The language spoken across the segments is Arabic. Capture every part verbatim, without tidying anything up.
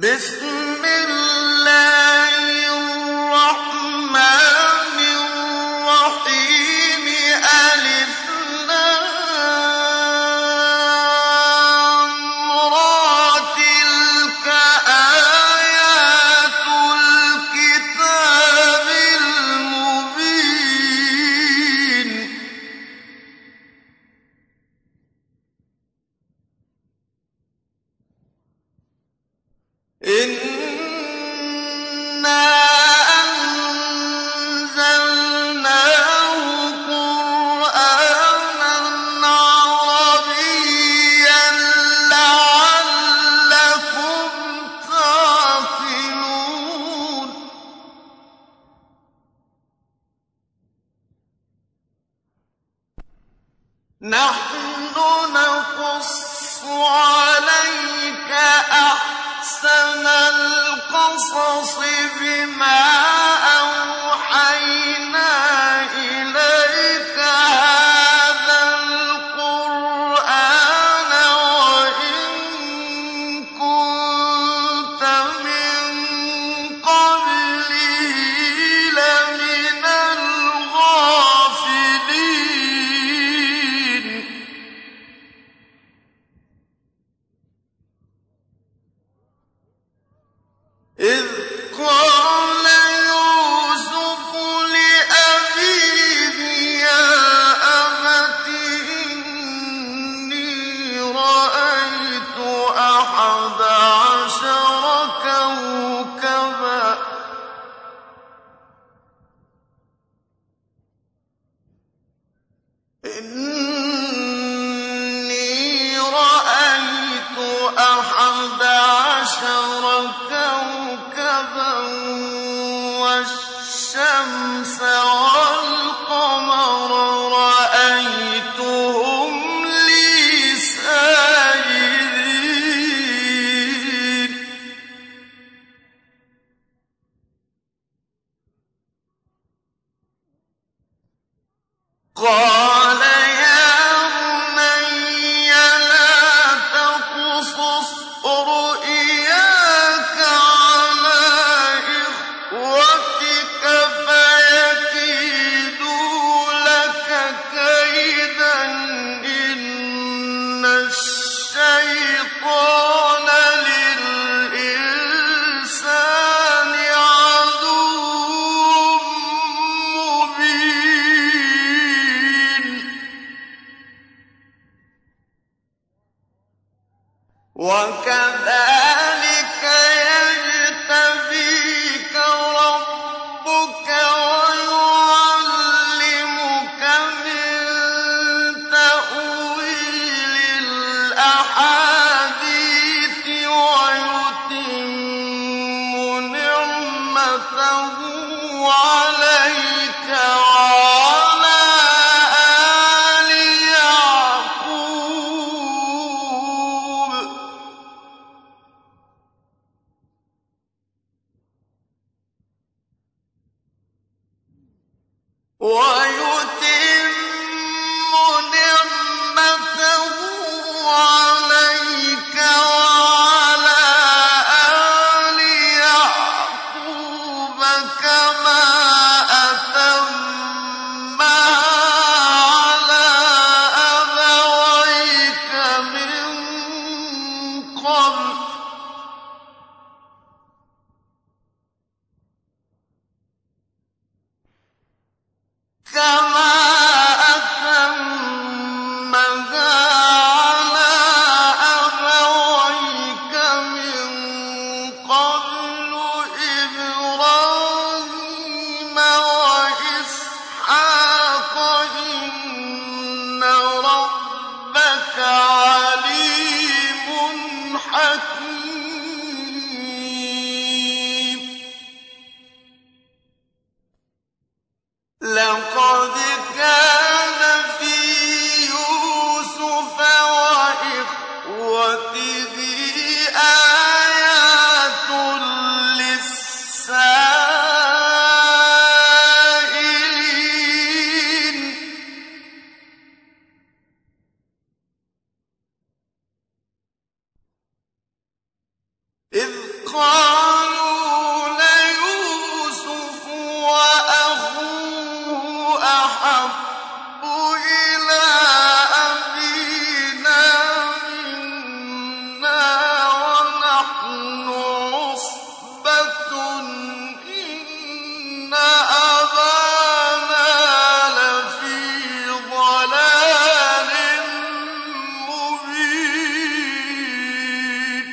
بسم الله الرحمن الرحيم ألف لام را تلك آيات الكتاب المبين إنا أنزلناه قرآنا عربيا لعلكم تعقلون نحن نقص عليك أحسن القصص بما أوحينا إليك هذا القرآن وإن كنت من قبله لمن الغافلين إذ قال يوسف لأبيه يا أبت إني رأيت أحد عشر كوكبا إني رأيت أحد عشر كوكبا والشمس والقمر رأيتهم لي ساجدين قال يا بني لا تقصص رؤياك على إخوتك فيكيدوا لك كيدا إن الشيطان للإنسان عدو مبين وكذلك يجتبيك ربك ويعلمك من تأويل الأحاديث ويتم نعمته عليك وعلى آل يعقوب ويتم نعمته عليك وعلى آل يعقوب كما أتمها على أبويك من قبل كما قالوا ليوسف وأخوه أحب إلى أبينا منا ونحن عصبة إن أبانا لفي ضلال مبين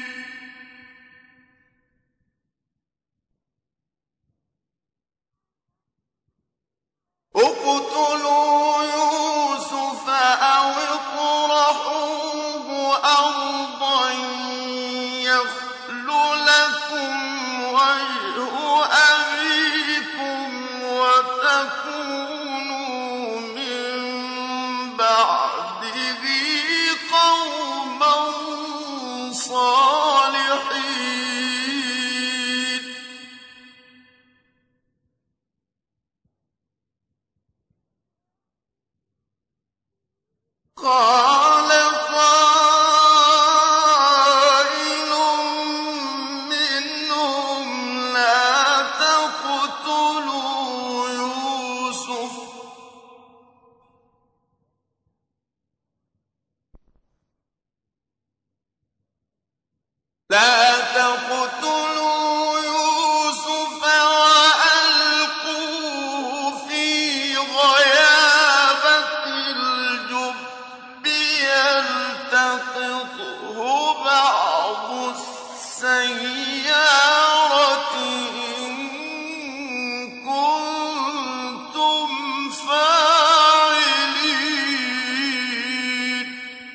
اقتلوا يوسف أو اطرحوه أرضا يخل لكم وجه أبيكم وتكونوا من بعده قوما صالحين قال قائل منهم لا تقتلوا يوسف لا تقتلوا يوسف وألقوه في غيابة الجب يلتقطه بعض السيارة إن كنتم فاعلين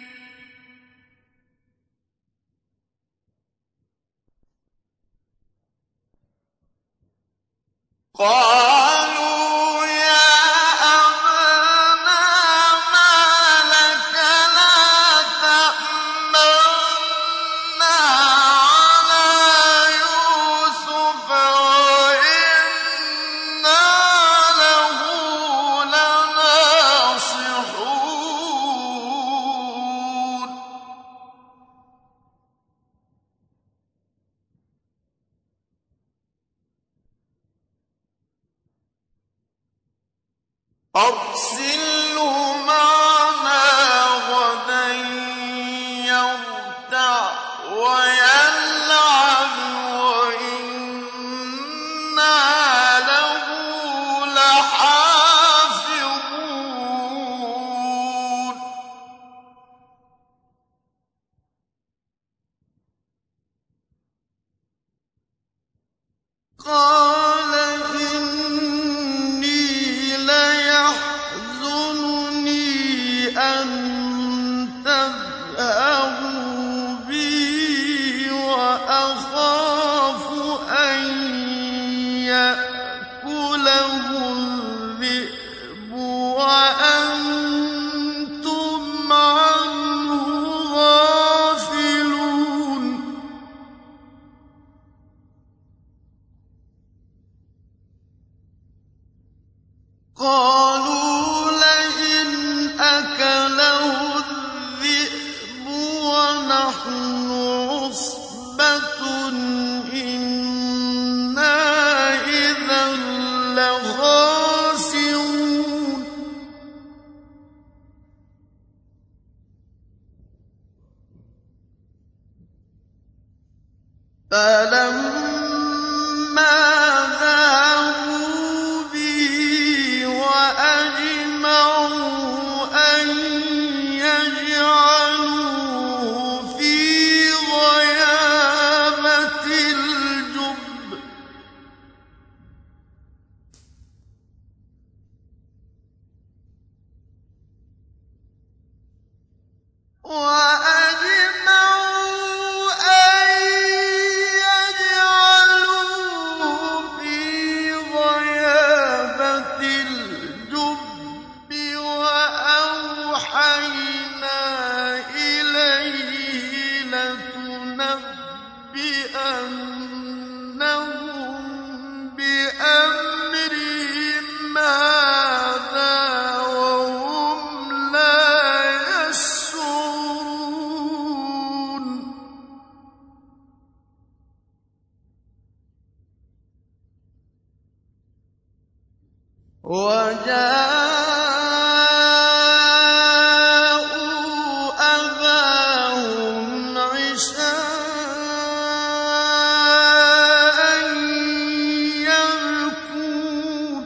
قالوا يا أبانا ما لك لا تأمنا على يوسف وإنا له لناصحون أرسله معنا غدا يرتع ويلعب وإنا له لحافظون قال إني ليحزنني أن تذهبوا بي وأخاف أن يأكله الذئب وأنتم عنه غافلون قالوا لئن أكله الذئب ونحن عصبة إنا إذا لخاسرون فلما ذهبوا به وأجمعوا أن يجعلوه في غيابة الجب وأجمعوا أن يجعلوه في غيابة الجب وأوحينا إليه لتنبئنهم بأمرهم هذا وهم لا يشعرون. وَجَاءُوا أَبَاهُمْ عِشَاءً يَبْكُونَ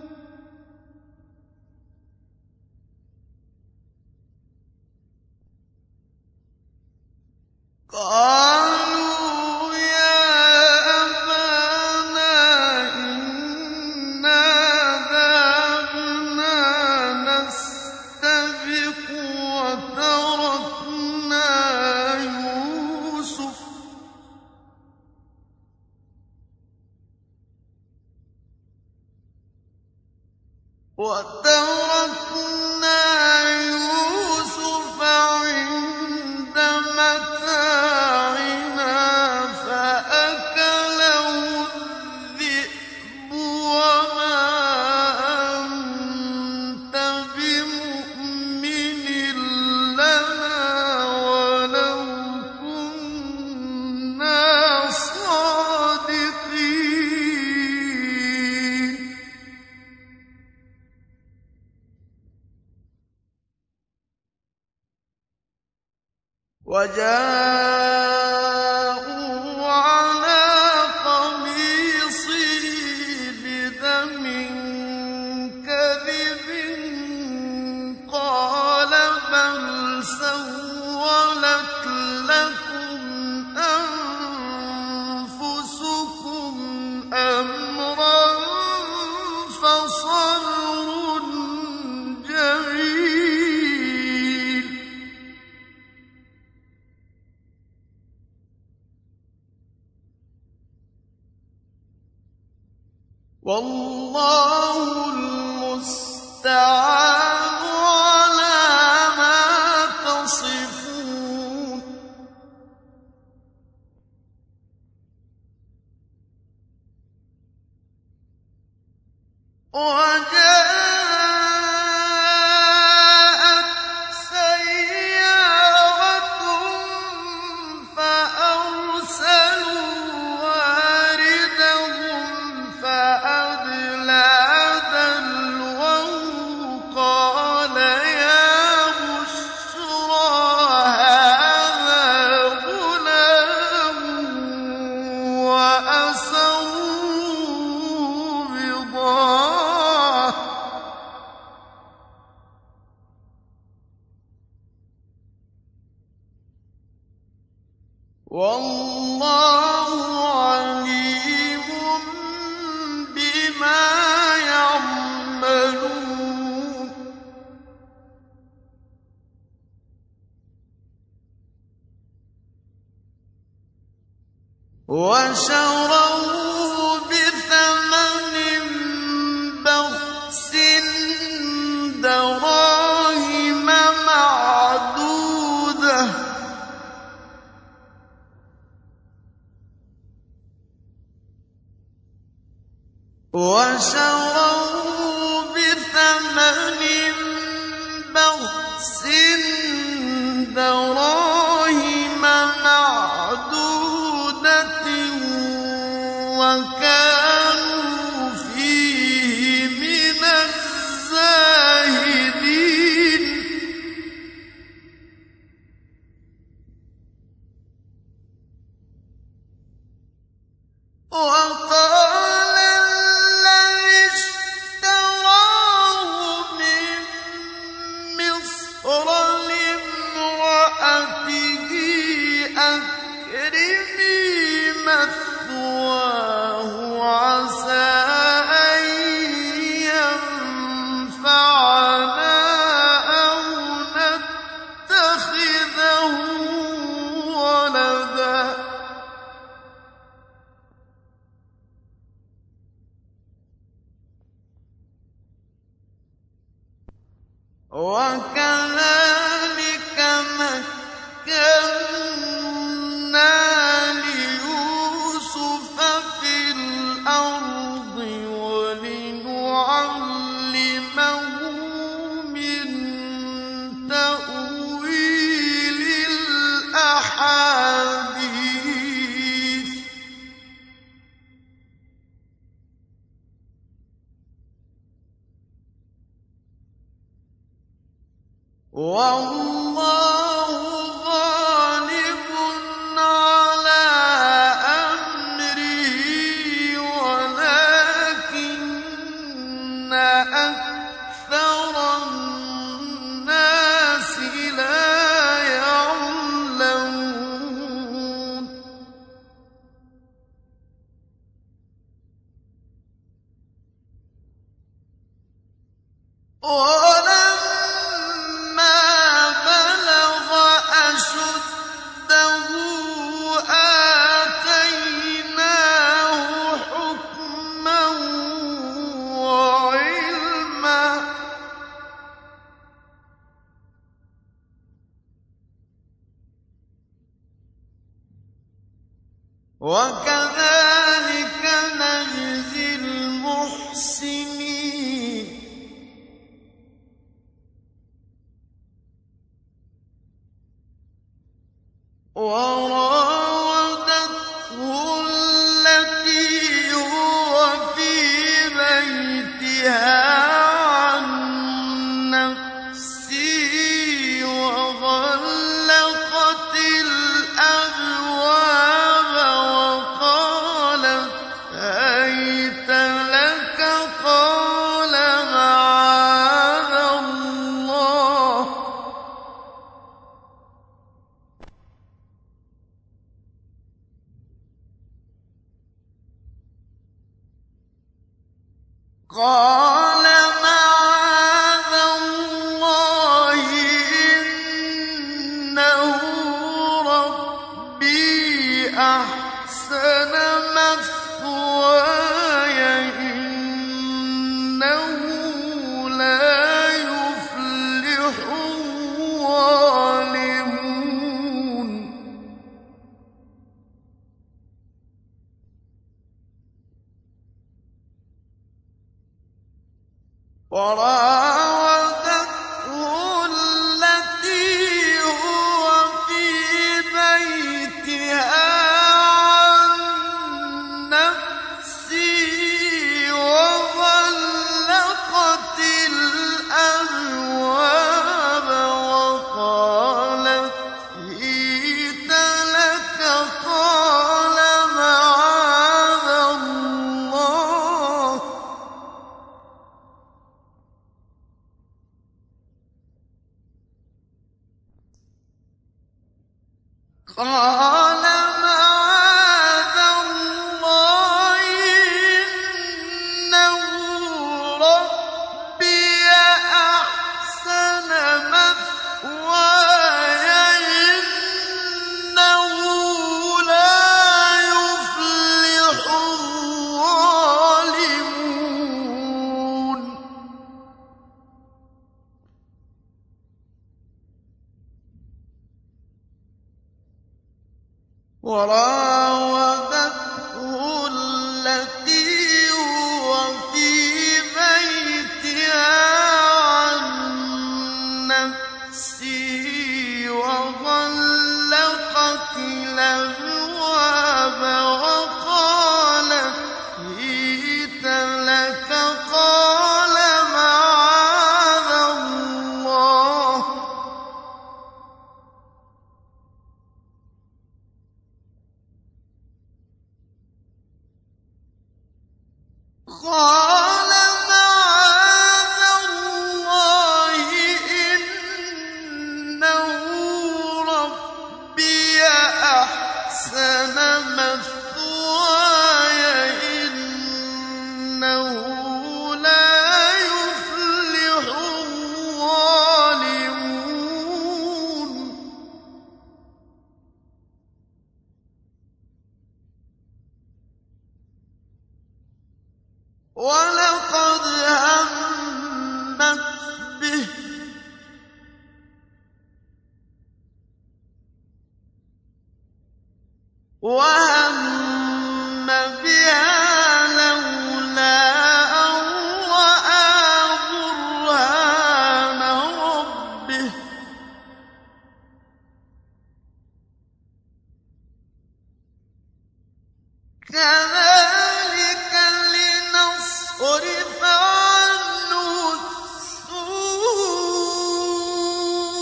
قَالُوا يَا أَبَانَا إِنَّا ذَهَبْنَا نَسْتَبِقُ وَتَرَكْنَا يُوسُفَ وَتَرَكْنَا يُوسُفَ عِندَ مَتَاعِنَا فَأَكَلَهُ الذِّئْبُ وَمَا أَنتَ بِمُؤْمِنٍ لَّنَا وَلَوْ كُنَّا صَادِقِينَ وَجَاءُوا عَلَىٰ قَمِيصِهِ بِدَمٍ كَذِبٍ قَالَ بَلْ سَوَّلَتْ لَكُمْ أَنفُسُكُمْ أَمْرًا فَصَبْرٌ جَمِيلٌ وَاللَّهُ الْمُسْتَعَانُ عَلَىٰ مَا تَصِفُونَ وَجَاءَتْ سَيَّارَةٌ فَأَرْسَلُوا وَارِدَهُمْ فَأَدْلَىٰ دَلْوَهُ قَالَ يَا بُشْرَىٰ هَٰذَا غُلَامٌ وَأَسَرُّوهُ بِضَاعَةً وَاللَّهُ عَلِيمٌ بِمَا يَعْمَلُونَ وَشَرَوْهُ بِثَمَنٍ بَخْسٍ دَرَاهِمَ مَعْدُودَةٍ وَشَرَوْهُ بِثَمَنٍ بَخْسٍ دَرَاهِمَ مَعْدُودَةٍ وَكَانُوا فِيهِ مِنَ الزَّاهِدِينَ وَقَالَ الَّذِي اشْتَرَاهُ مِن مِّصْرَ لِامْرَأَتِهِ أَكْرِمِي مَثْوَاهُ عَسَىٰ أَن يَنفَعَنَا أَوْ نَتَّخِذَهُ وَلَدًا وَكَذَٰلِكَ مَكَّنَّا لِيُوسُفَ فِي الْأَرْضِ وَلِنُعَلِّمَهُ مِن تَأْوِيلِ الْأَحَادِيثِ وَاللَّهُ غَالِبٌ عَلَىٰ أَمْرِهِ وَلَٰكِنَّ أَكْثَرَ النَّاسِ لَا يَعْلَمُونَ وَلَمَّا بَلَغَ أَشُدَّهُ آتَيْنَاهُ حُكْمًا وَعِلْمًا ۚ وَكَذَٰلِكَ نَجْزِي الْمُحْسِنِينَ وَرَاوَدَتْهُ الَّتِي هُوَ فِي بَيْتِهَا عَن نَّفْسِهِ وَغَلَّقَتِ الْأَبْوَابَ وَقَالَتْ هَيْتَ لَكَ قَالَ مَعَاذَ اللَّهِ قَالَ مَعَاذَ اللَّهِ إِنَّهُ رَبِّي أَحْسَنَ مَثْوَايَ إِنَّهُ لَا يُفْلِحُ الظَّالِمُونَ وَرَاوَدَتْهُ الَّتِي هُوَ فِي بَيْتِهَا عَن نَّفْسِهِ وَغَلَّقَتِ الْأَبْوَابَ وَقَالَتْ هِيتَ لَكَ قَالَ مَعَاذَ اللَّهِ قَالَ مَعَاذَ اللَّهِ إِنَّهُ رَبِّي أَحْسَنَ مَثْوَايَ إِنَّهُ لَا يُفْلِحُ الظَّالِمُونَ وَرَاوَدَتْهُ الَّتِي هُوَ فِي بَيْتِهَا عَن نَّفْسِهِ وَغَلَّقَتِ الْأَبْوَابَ وَقَالَتْ هِيتَ لَكَ قَالَ مَعَاذَ اللَّهِ قَالَ مَعَاذَ اللَّهِ إِنَّهُ رَبِّي أَحْسَنَ مَثْوَايَ إِنَّهُ لَا يُفْلِحُ الظَّالِمُونَ وَلَقَدْ هَمَّتْ بِهِ وَهَمَّ بِهَا لَوْلَا أَن رَّأَىٰ بُرْهَانَ رَبِّهِ ۚ كَذَٰلِكَ لِنَصْرِفَ عَنْهُ السُّوءَ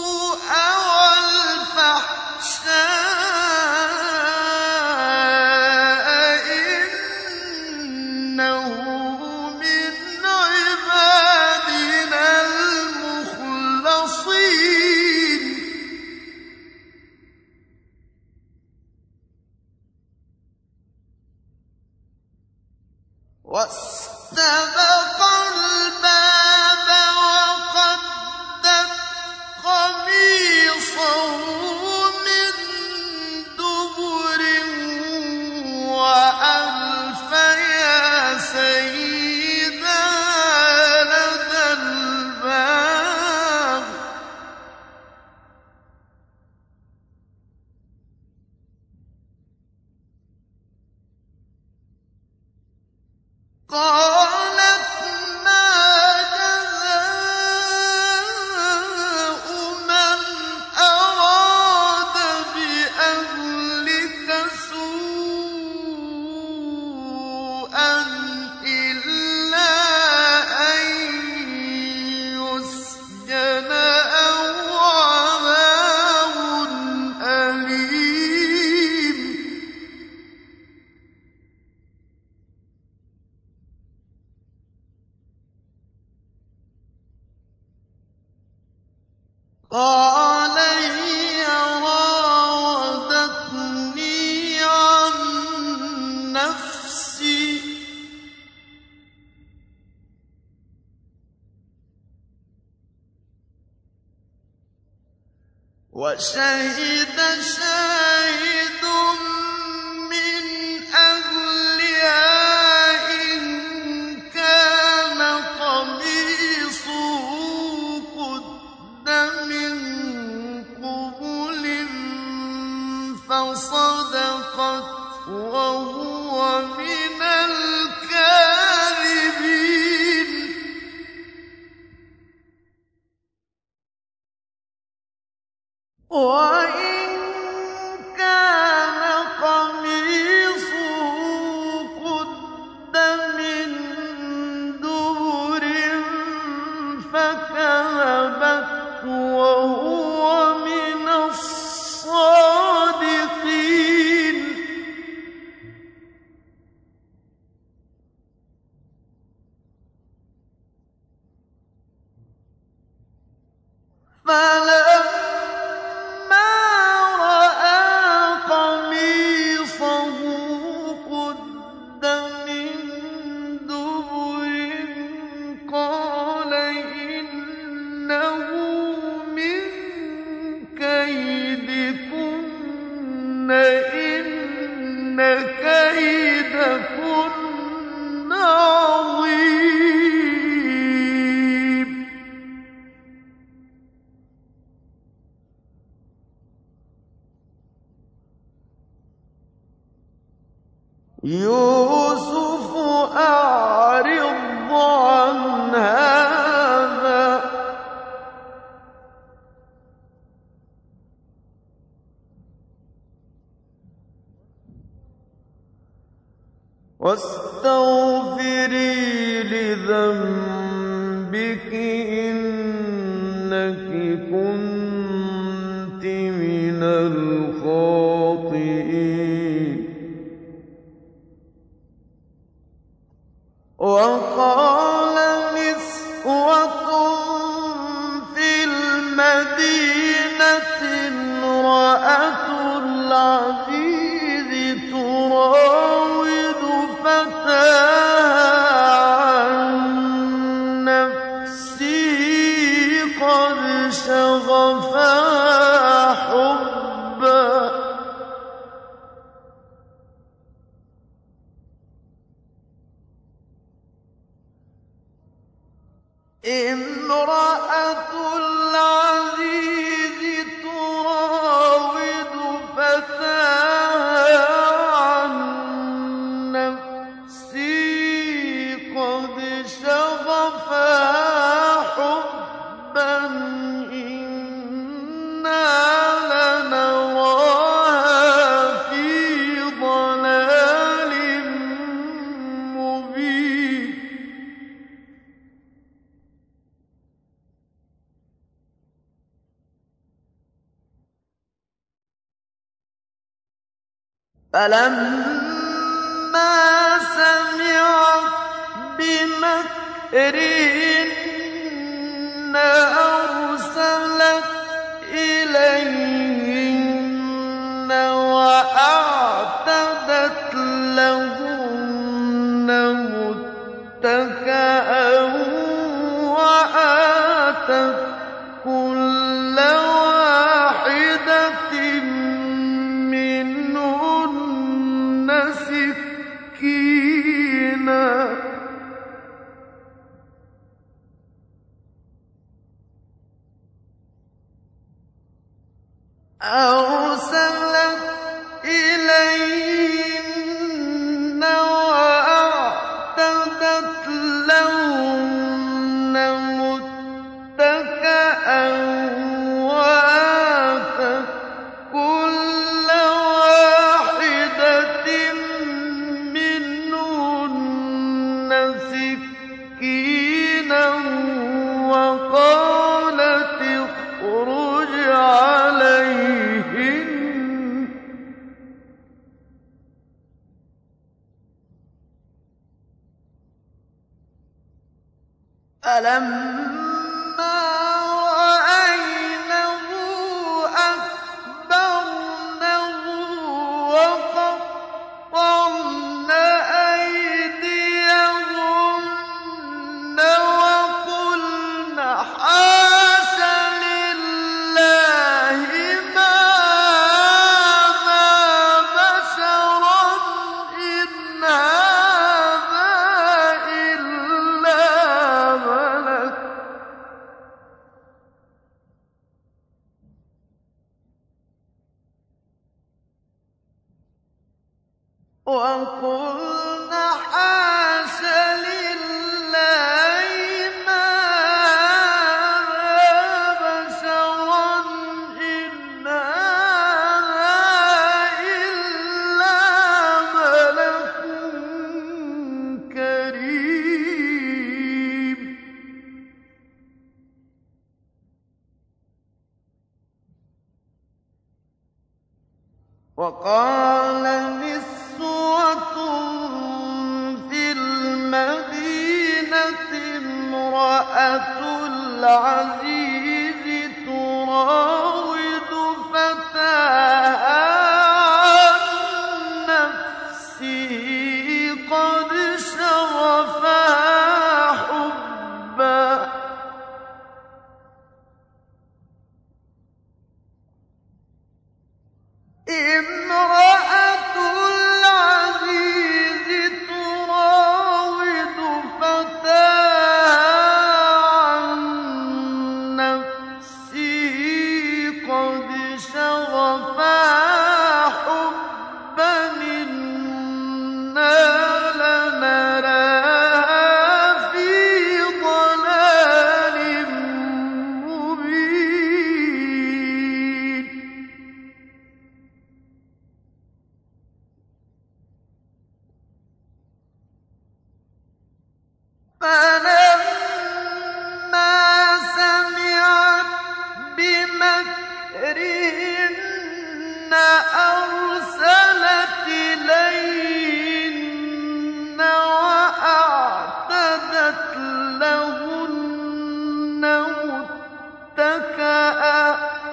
واستبق الباب وقدت قميصه من دبر وألف يا سيدها لدى الباب قالت ما جزاء من أراد بأهلك سوءا إلا أن يسجن أو عذاب أليم قال هي راودتني عن نفسي وشهد شاهد من أهلها إن كان قميصه قد من قبل فصدقت وهو من الكاذبين وإن كان قميصه قد من دبر فكذبت وهو من الصادقين فلما رأى قميصه قد من دبر قال إنه من كيدكن إن كيدكن عظيم يوسف أعرض عن هذا واستغفري لذنبك إنك كنت من الخاطئين وقال نسوة في المدينة امرأة العزيز تراود فتاها عن نفسه قد شغفها حبا امرأة العزيز تراود فتاها عن نفسه قد شغفها حبا إنا لنراها في ضلال مبين فلما سمعت بمكرهن أرسلت إليهن وأعتدت لهن متكئا وآتت كل واحدة منهن سكينا أرسلت إليهن وأعتدت لهن متكئا وآتت كل واحدة منهن سكينا وقالت اخرج عليهن فلما رأينه أكبرنه وقطعن أيديهن وقلن حاش لله ما هذا بشرا إن هذا إلا ملك وقلن حاش لله ما هذا بشرا إن هذا إلا ملك كريم وقال نسوة في المدينة امرأة العزيز تراود فتاها عن نفسه قد شغفها حبا امرأة العزيز تراود فتاها عن نفسه قد شغفها حبا إنا لنراها في ضلال مبين فلما سمعت بمكرهن أرسلت إليهن وأعتدت لهن متكئا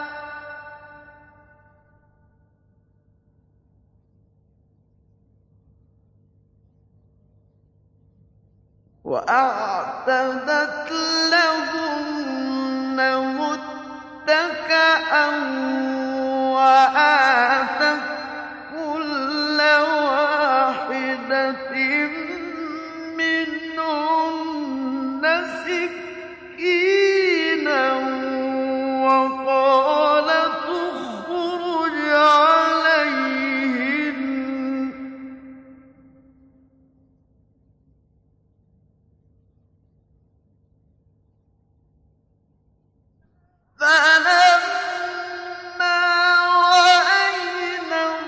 وأعتدت لهن متكئا وآتت كل واحدة منهن سكينا وقالت اخرج عليهن فلما رأينه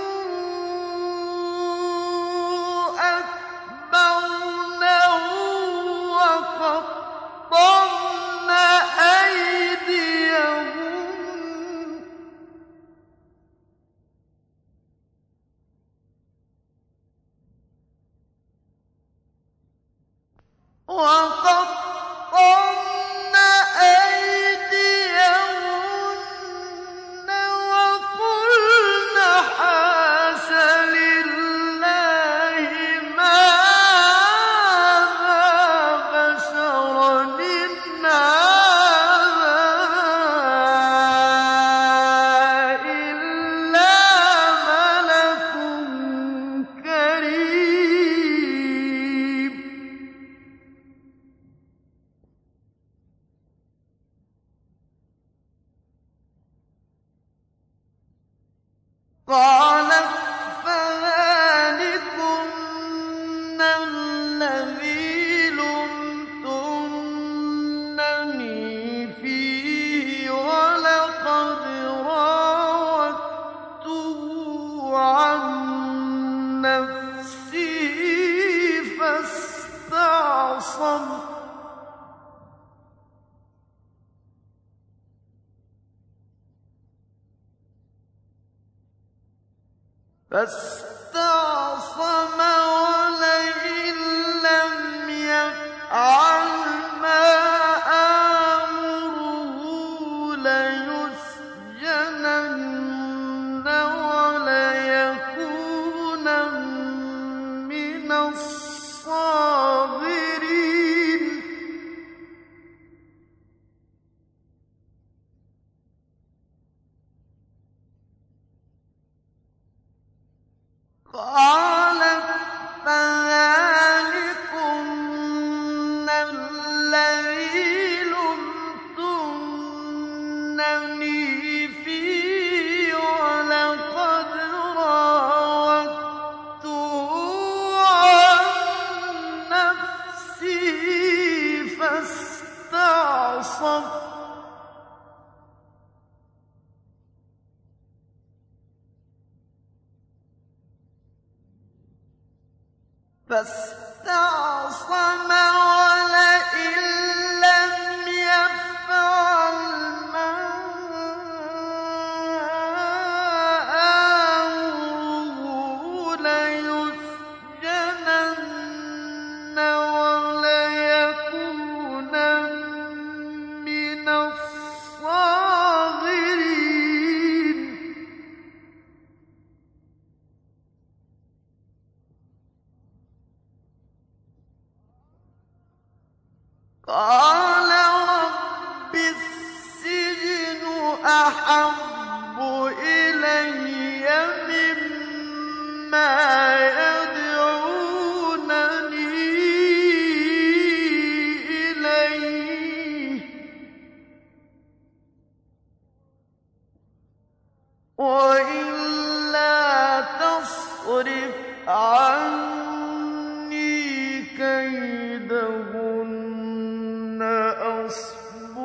أكبرنه وقطعن أيديهن وقطعن أيديهن وقلن حاش لله ما هذا نفسه فاستعصم فاستعصم ولئن لم يفعل ما آمره ليسجنن وليكونن من الصاغرين قالت فذلكن الذي لمتنني فيه ولقد راودته عن نفسه فاستعصم فاستعصم ولئن لم يفعل ما آمره ليسجنن وليكونن من الصاغرين قال رب السجن أحب إلي مما يدعونني إليه وإلا تصرف عني كيدهن أصب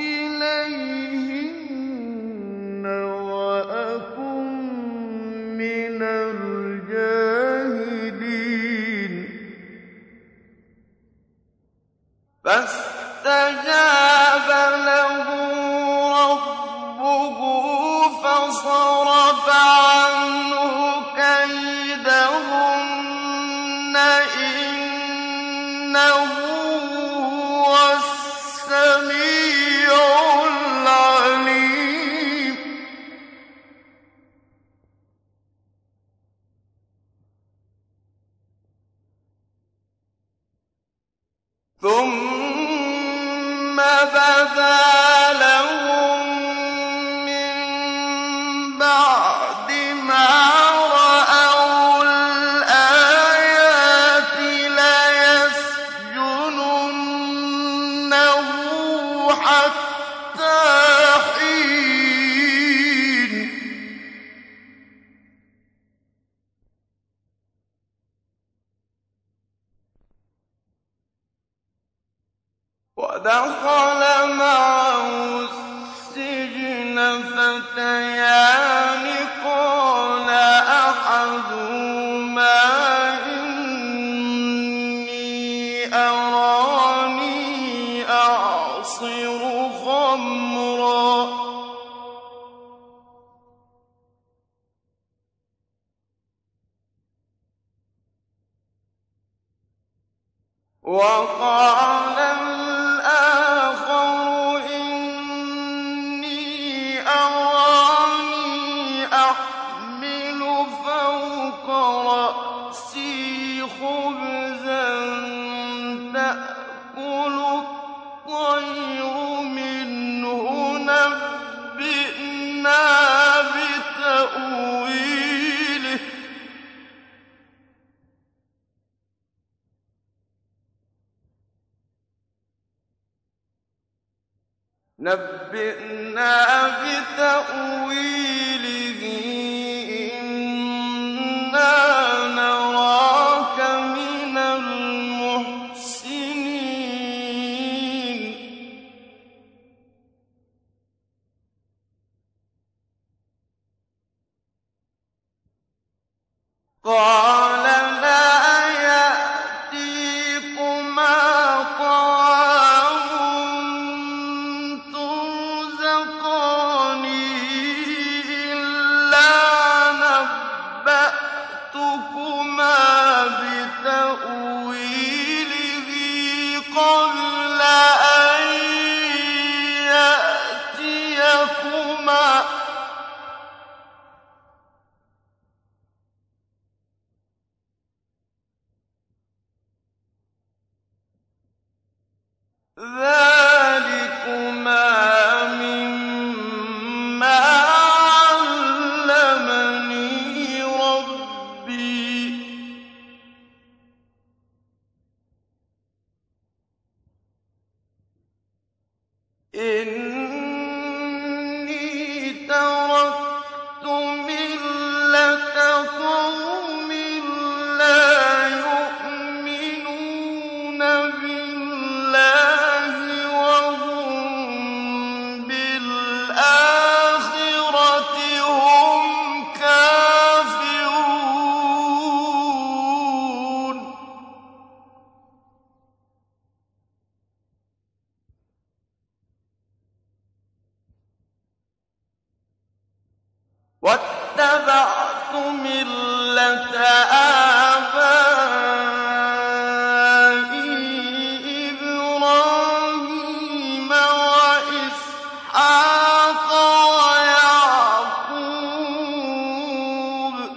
إليهن وأكن من الجاهلين فاستجاب له ربه فصرف عنه كيدهن إنه هو السميع العليم ثم بدا لهم من بعد ما رأوا الآيات ليسجننه حتى حين ودخل معه السجن فتيان قال أحدهما إني أراني أعصر خمرا وقال الآخر إني أراني أحمل فوق رأسي خبزا تأكل الطير منه نبئنا بتأويله نبئنا بتأويله إنا نراك من المحسنين قال إِنِّي تَرَكْتُ مِلَّةَ قَوْمٍ لَّا يُؤْمِنُونَ بِاللَّهِ وَهُم بِالْآخِرَةِ هُمْ كَافِرُونَ وَاتَّبَعْتُ مِلَّةَ آبَائِي إِبْرَاهِيمَ وَإِسْحَاقَ وَيَعْقُوبَ ۚ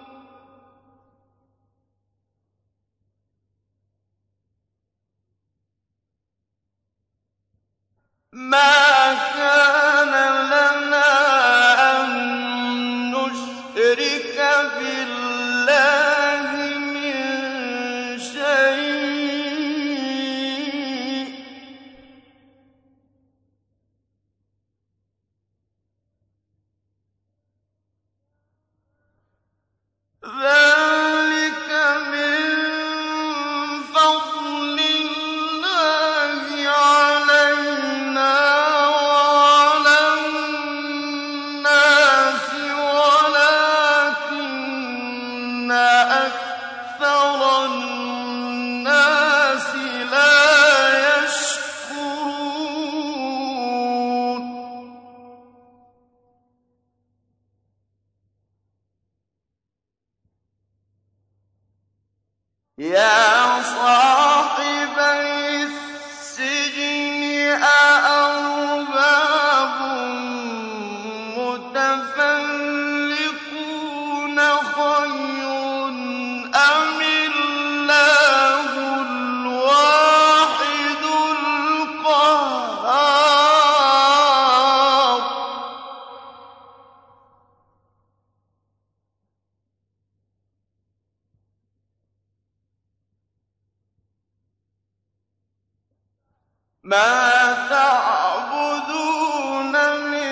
مَا كَانَ لَنَا أَن نُّشْرِكَ بِاللَّهِ مِن شَيْءٍ ۚ ذَٰلِكَ مِن فَضْلِ اللَّهِ عَلَيْنَا وَعَلَى النَّاسِ وَلَٰكِنَّ أَكْثَرَ النَّاسِ لَا يَشْكُرُونَ يَا صَاحِبَيِ السِّجْنِ أَأَرْبَابٌ مُّتَفَرِّقُونَ خَيْرٌ أَمِ اللَّهُ الْوَاحِدُ الْقَهَّارُ مَا تَعْبُدُونَ مِن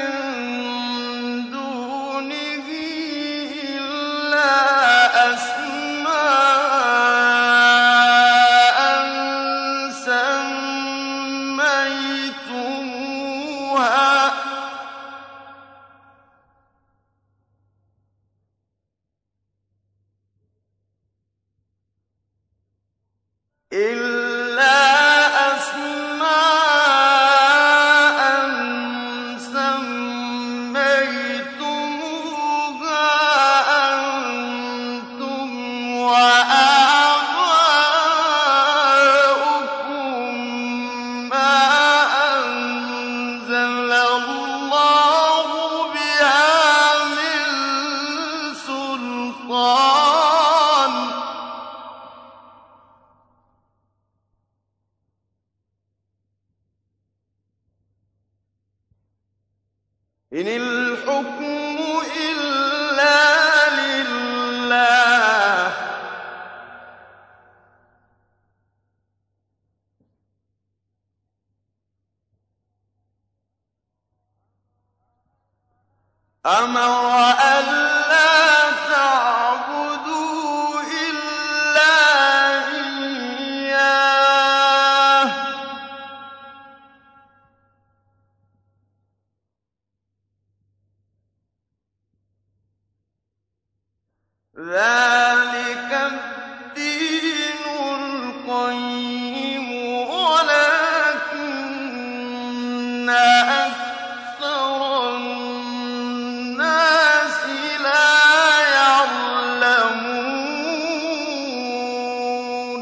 دُونِهِ إِلَّا أَسْمَاءً سَمَّيْتُمُوهَا إِلَّا أَسْمَاءً سَمَّيْتُمُوهَا أَنتُمْ وَآبَاؤُكُم مَّا أَنزَلَ اللَّهُ بِهَا مِن سُلْطَانٍ ۚ إِنِ الْحُكْمُ إِلَّا لِلَّهِ ۖ أَمَرَ أَلَّا تَعْبُدُوا إِلَّا إِيَّاهُ ۚ ذَٰلِكَ الدِّينُ الْقَيِّمُ وَلَٰكِنَّ أَكْثَرَ النَّاسِ لَا يَعْلَمُونَ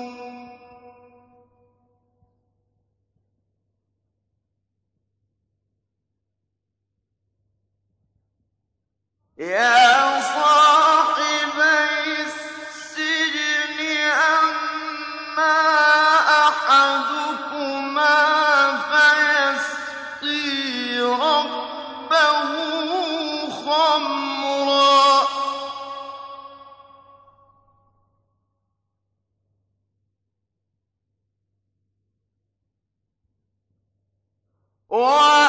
يَا صَاحِبَيِ السِّجْنِ أَمَّا أَحَدُكُمَا فَيَسْقِي رَبَّهُ خَمْرًا ۖ وَالْآخَرُ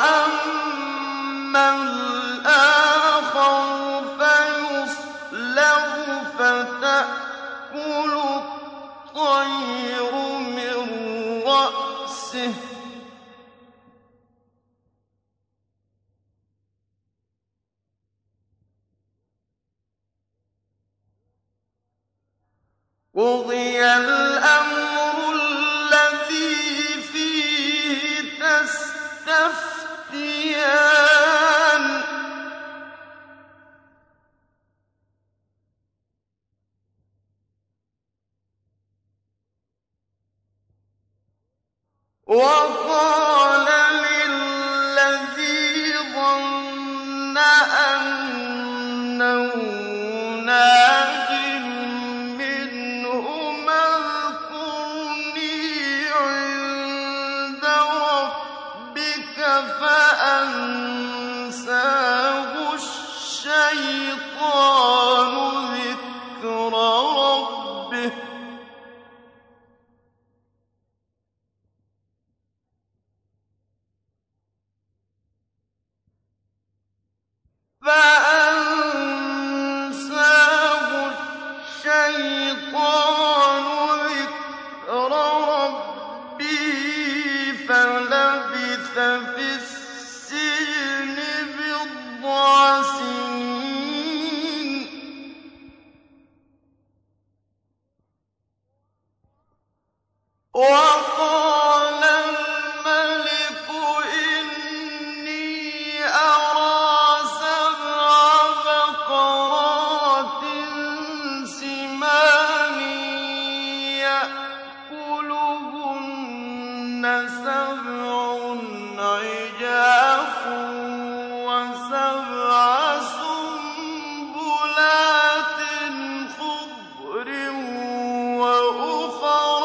الطَّيْرُ مِن رَّأْسِهِ ۚ قُضِيَ الْأَمْرُ الَّذِي فِيهِ تَسْتَفْتِيَانِ وَقَالَ لِلَّذِي ظَنَّ أَنَّهُ نَاجٍ مِّنْهُمَا اذْكُرْنِي عِندَ رَبِّكَ فَأَنسَاهُ الشَّيْطَانُ ذِكْرَ رَبِّهِ فَأَنسَاهُ الشَّيْطَانُ ذِكْرَ رَبِّهِ فَلَبِثَ فِي السِّجْنِ بِضْعَ سِنِينَ وَقَالَ الْمَلِكُ إِنِّي أَرَىٰ سَبْعَ بَقَرَاتٍ سِمَانٍ يَأْكُلُهُنَّ سَبْعٌ عِجَافٌ وَسَبْعَ سُنبُلَاتٍ خُضْرٍ وَأُخَرَ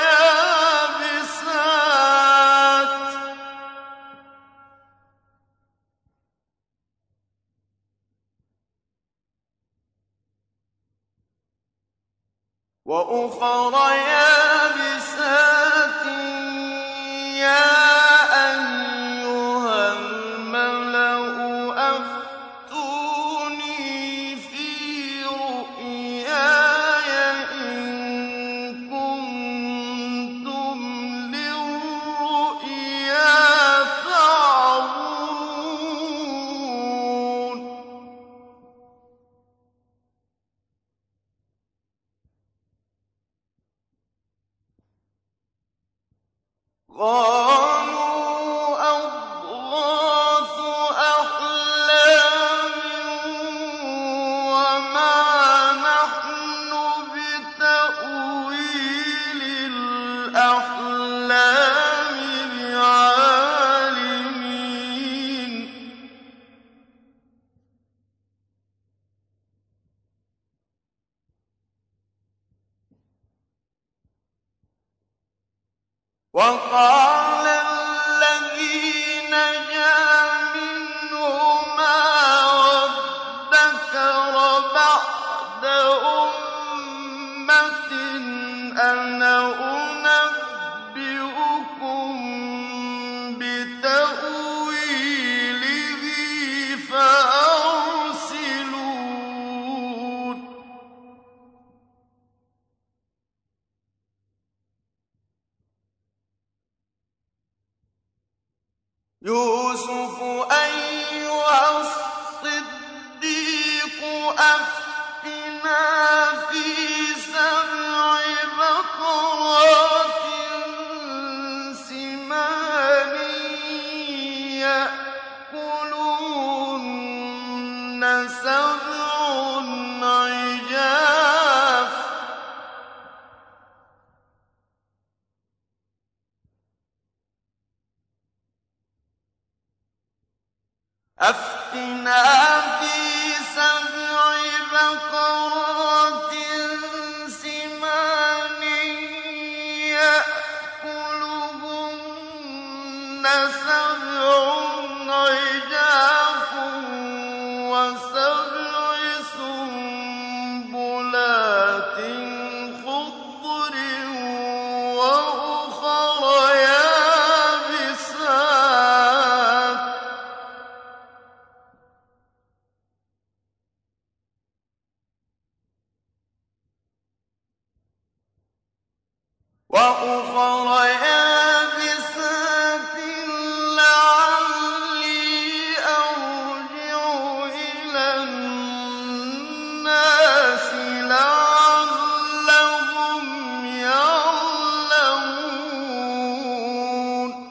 يَابِسَاتٍ ۖ وَأُخَرَ يَابِسَاتٍ يَا أَيُّهَا الْمَلَأُ أَفْتُونِي فِي رُؤْيَايَ إِن كُنتُمْ لِلرُّؤْيَا تَعْبُرُونَ قَالُوا أَضْغَاثُ أَحْلَامٍ وَمَا نَحْنُ بِتَأْوِيلِ الْأَحْلَامِ بِعَالِمِينَ وَقَالَ الَّذِي نَجَا مِنْهُمَا وَادَّكَرَ بَعْدَ أُمَّةٍ أَنَا أُنَبِّئُكُم بِتَأْوِيلِهِ فَأَرْسِلُونِ يُوسُفُ أَيُّهَا الصِّدِّيقُ أَفْتِنَا فِي سَبْعِ بَقَرَاتٍ سِمَانٍ يَأْكُلُهُنَّ سَبْعٌ عِجَافٌ أَفْتِنَا فِي سَبْعِ بَقَرَاتٍ سِمَانٍ يَأْكُلُهُنَّ سَبْعٌ عِجَافٌ وَسَبْعِ سُنبُلَاتٍ خُضْرٍ وَأُخَرَ يَابِسَاتٍ ۖ وأخر يابسات لعلي أرجع إلى الناس لعلهم يعلمون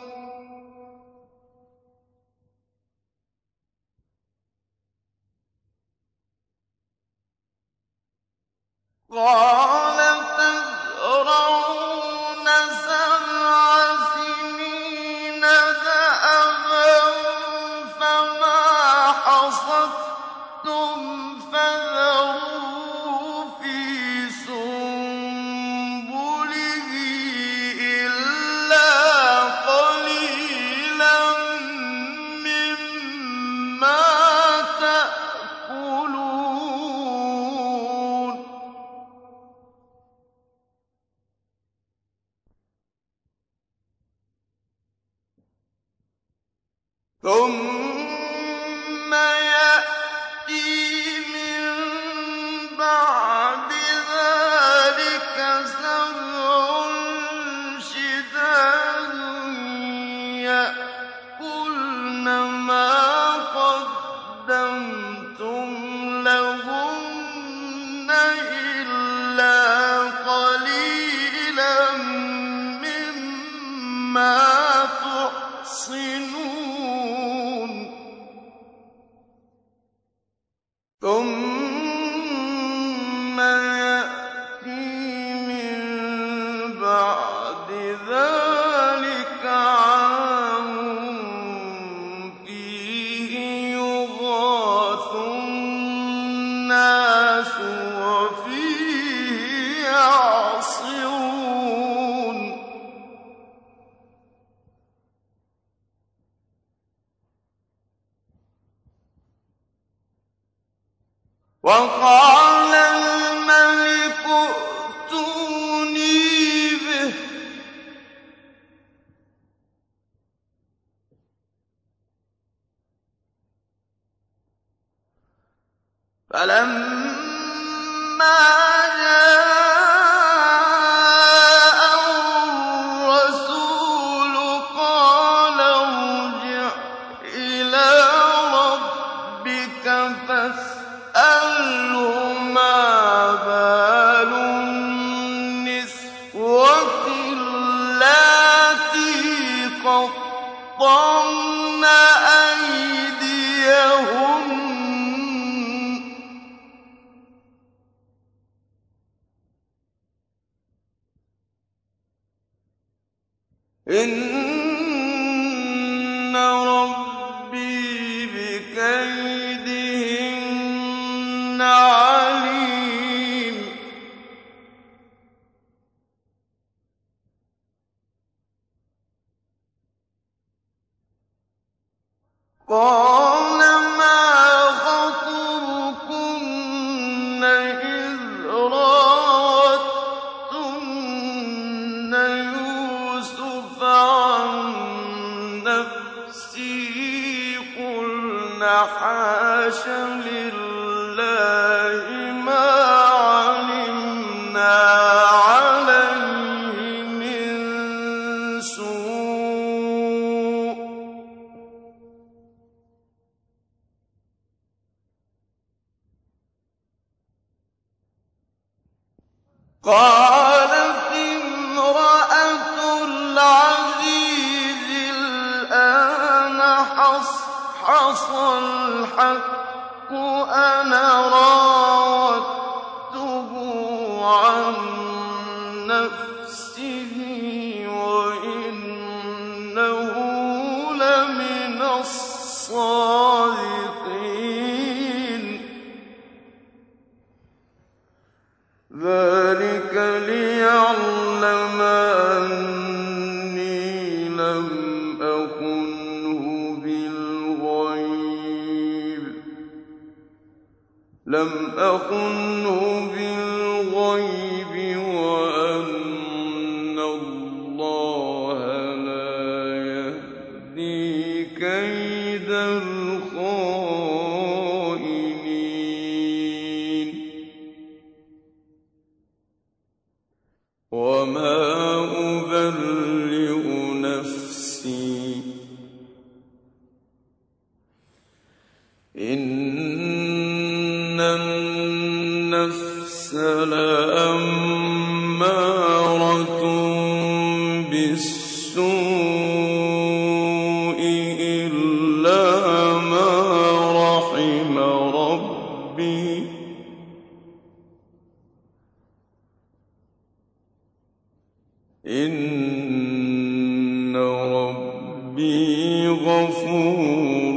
قال تزرعون سبع سنين دأبا فما حصدتم فذروه في سنبله إلا قليلا مما تأكلون ثم يأتي من بعد ذلك سبع شداد يأكلن ما قدمتم لهن إلا قليلا مما تحصنون ثم يأتي من بعد ذلك عام فيه يغاث الناس وفيه يعصرون وقال الملك ائتوني به فلما جاءه الرسول قال ارجع إلى ربك فاسأله ما بال النسوة اللاتي قطعن أيديهن إن ربي بكيدهن عليم قال ما خطبكن إذ راوتن يوسف عن نفسه قلن حاش لله ما علمنا عليه من سوء قالت امرأة العزيز الآن حصحص الحق أنا راودته عن نفسه وإنه لمن الصادقين ذلك ليعلم أني لم أخنه بالغيب لم أخنه بالغيب وأن الله لا يهدي كيد الخائنين وما أمارة بالسوء إلا ما رحم ربي إن ربي غفور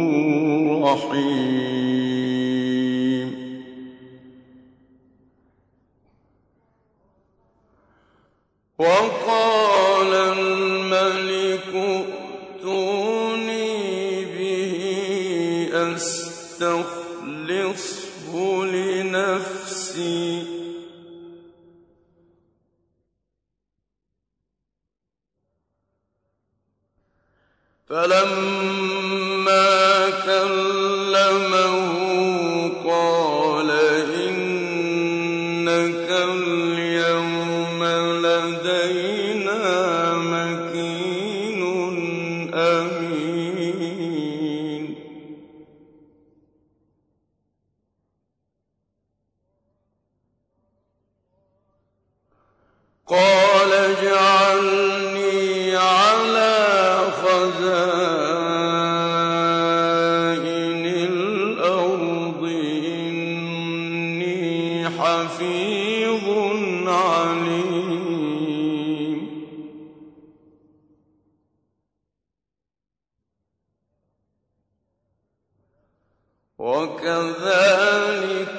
رحيم. وقال الملك ائتوني به أستخلصه لنفسي فلما كلمه قال إنك اليوم لدينا مكين أمين. قال اجعلني على خزائن الأرض إني حفيظ عليم. وكذلك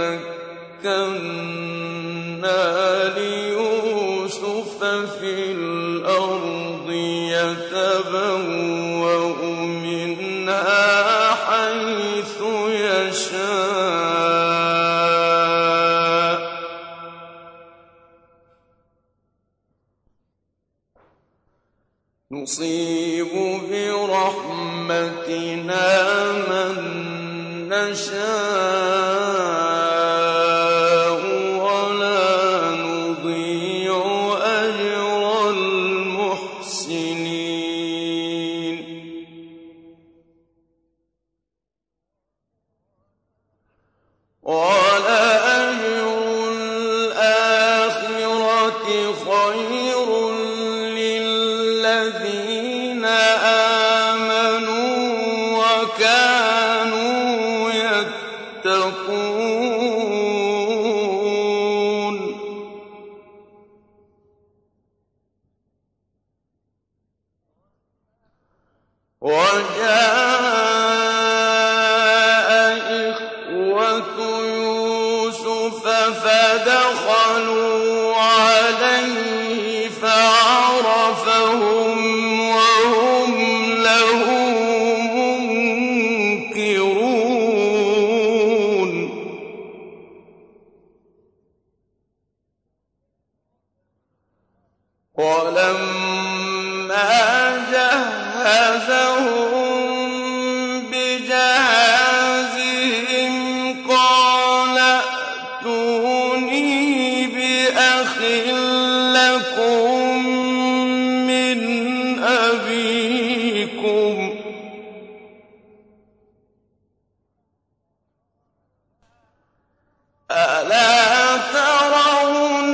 مكنا ليوسف في الأرض يتبوأ منها حيث يشاء نصيب برحمتنا من نشاء ولا نضيع أجر المحسنين. ولأجر الآخرة خير للذين آمنوا وكانوا يتقون. وجاء إخوة يوسف فدخلوا عليه فعرفهم وهم له منكرون. ولما جهزهم بجهازهم قال ائتوني بأخ لكم من أبيكم ألا ترون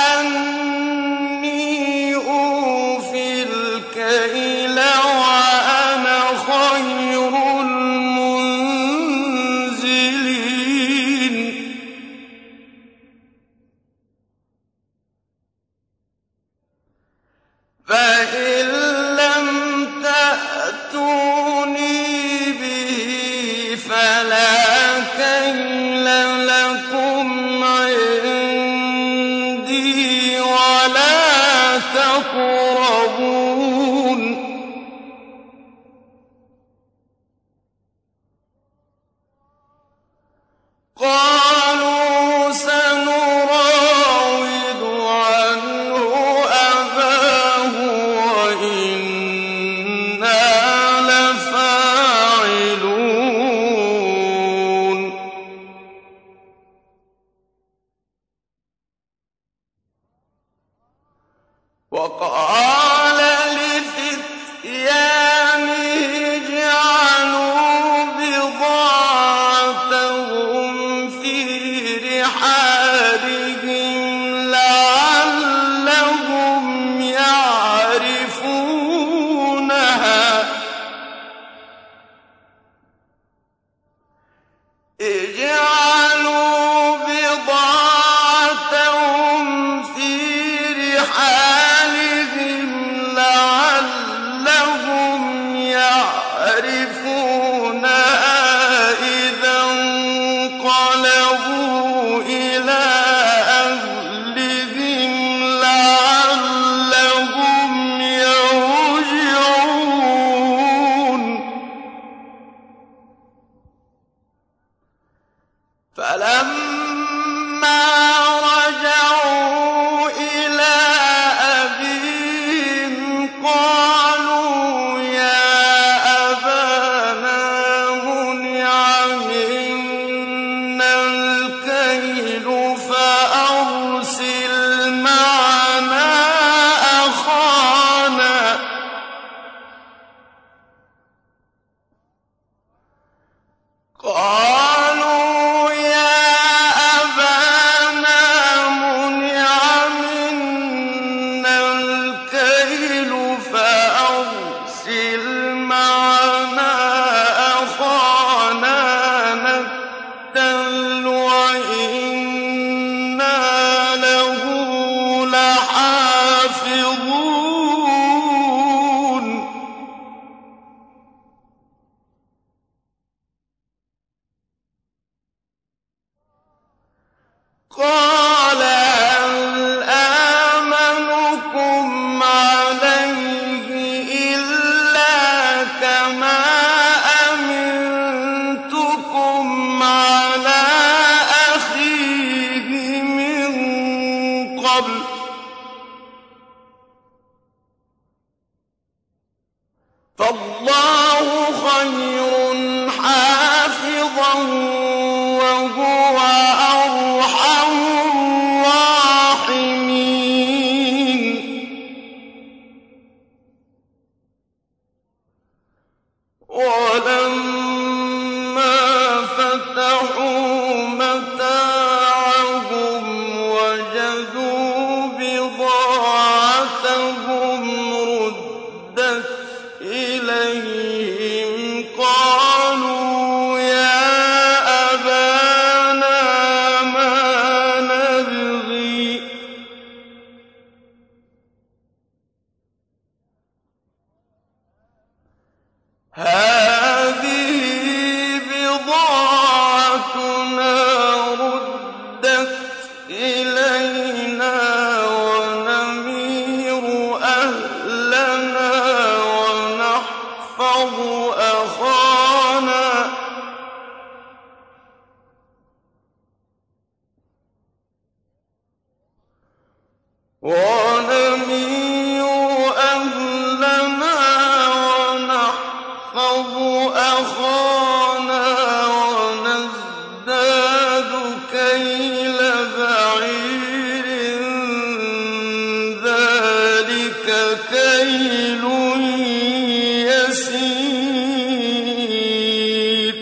أني أوفي الكيل وأنا خير المنزلين. فإن لم تأتوني به فلا كيل لكم عندي ولا تقربون. قالوا سنراود عنه أباه وإنا لفاعلون. وقال لفتيانه اجعلوا بضاعتهم في رِحَالِهِمْ لَعَلَّهُمْ يَعْرِفُونَهَا إِذَا انقَلَبُوا إِلَىٰ أَهْلِهِمْ لَعَلَّهُمْ يَرْجِعُونَ فَلَمَّا رَجَعُوا إِلَىٰ أَبِيهِمْ قَالُوا يَا أَبَانَا مُنِعَ مِنَّا الْكَيْلُ فَأَرْسِلْ مَعَنَا أَخَانَا قَالُوا يَا أَبَانَا مُنِعَ مِنَّا الْكَيْلُ فَأَرْسِلْ مَعَنَا أَخَانَا نَكْتَلْ وَإِنَّا لَهُ لَحَافِظُونَ قَالَ هَلْ آمَنُكُمْ عَلَيْهِ إِلَّا كَمَا أَمِنتُكُمْ عَلَىٰ أَخِيهِ مِن قَبْلُ ۖ فَاللَّهُ خَيْرٌ حَافِظًا وَهُوَ أَرْحَمُ الرَّاحِمِينَ وَلَمَّا فَتَحُوا مَتَاعَهُمْ وَجَدُوا بِضَاعَتَهُمْ رُدَّتْ إِلَيْهِمْ قَالُوا يَا أَبَانَا مَا نَبْغِي هَٰذِهِ بِضَاعَتُنَا رُدَّتْ إِلَيْنَا وَنَمِيرُ أَهْلَنَا وَنَحْفَظُ أَخَانَا وَنَمِيرُ أَهْلَنَا وَنَحْفَظُ أَخَانَا وَنَزْدَادُ كَيْلَ بَعِيرٍ ۖ ذَٰلِكَ كَيْلٌ يَسِيرٌ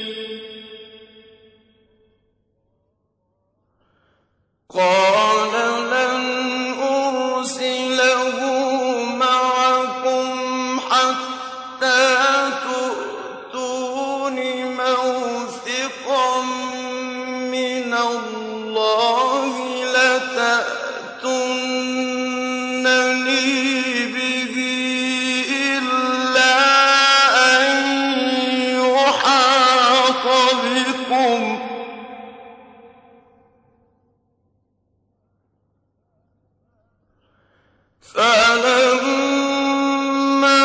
قَالَ لَنْ أُرْسِلَهُ مَعَكُمْ حَتَّىٰ تُؤْتُونِ مَوْثِقًا مِّنَ اللَّهِ لَتَأْتُنَّنِي بِهِ إِلَّا أَن يُحَاطَ بِكُمْ ۖ فَلَمَّا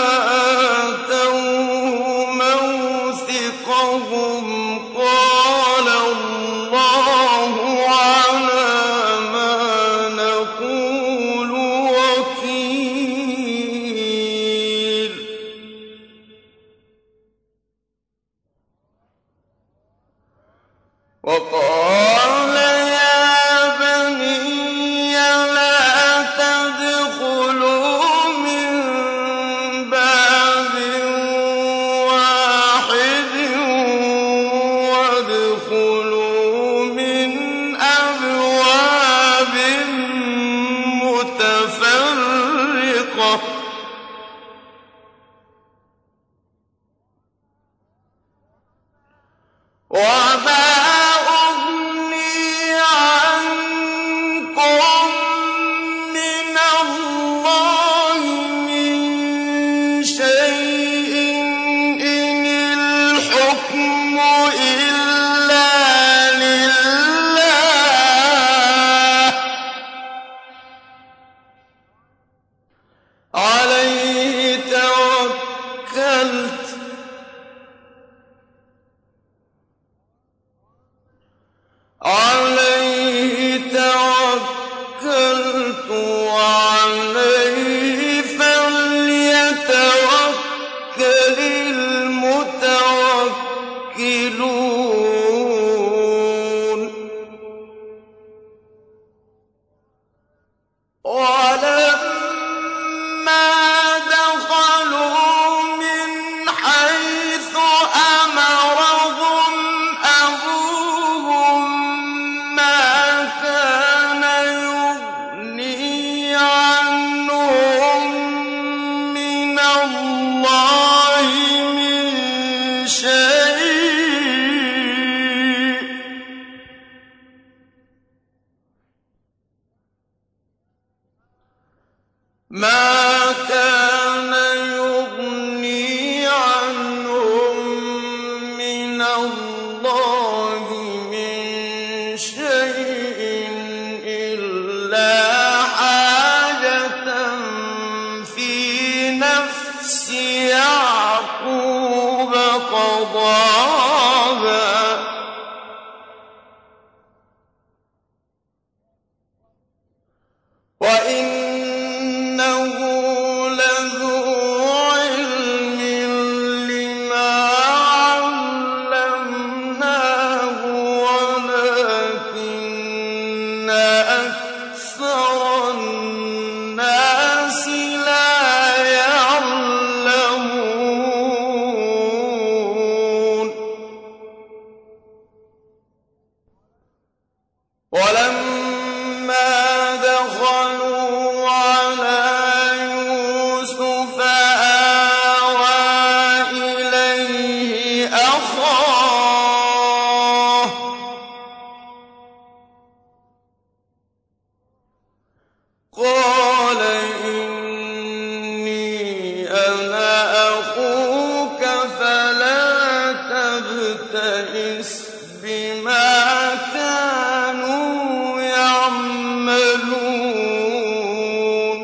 آتَوْهُ مَوْثِقَهُمْ قَالَ اللَّهُ عَلَىٰ مَا نَقُولُ وَكِيلٌ وَقَالَ يَا بَنِيَّ لَا تَدْخُلُوا مِن بَابٍ وَاحِدٍ وَادْخُلُوا مِنْ أَبْوَابٍ مُّتَفَرِّقَةٍ ۖ وَمَا أُغْنِي عَنكُم مِّنَ عليه توكلت عليه توكلت وعليه فليتوكل المتوكلون ولما دخلوا من حيث أمرهم أبوهم ما كان يغني عنهم من الله من شيء ما كان يغني عنهم من الله من شيء إلا حاجة في نفس يعقوب قضاها وإنه لذو علم لما علمناه ولكن أكثر الناس لا يعلمون ولما دخلوا على يوسف آوى إليه أخاه قال إني أنا أخوك فلا تبتئس بما كانوا يعملون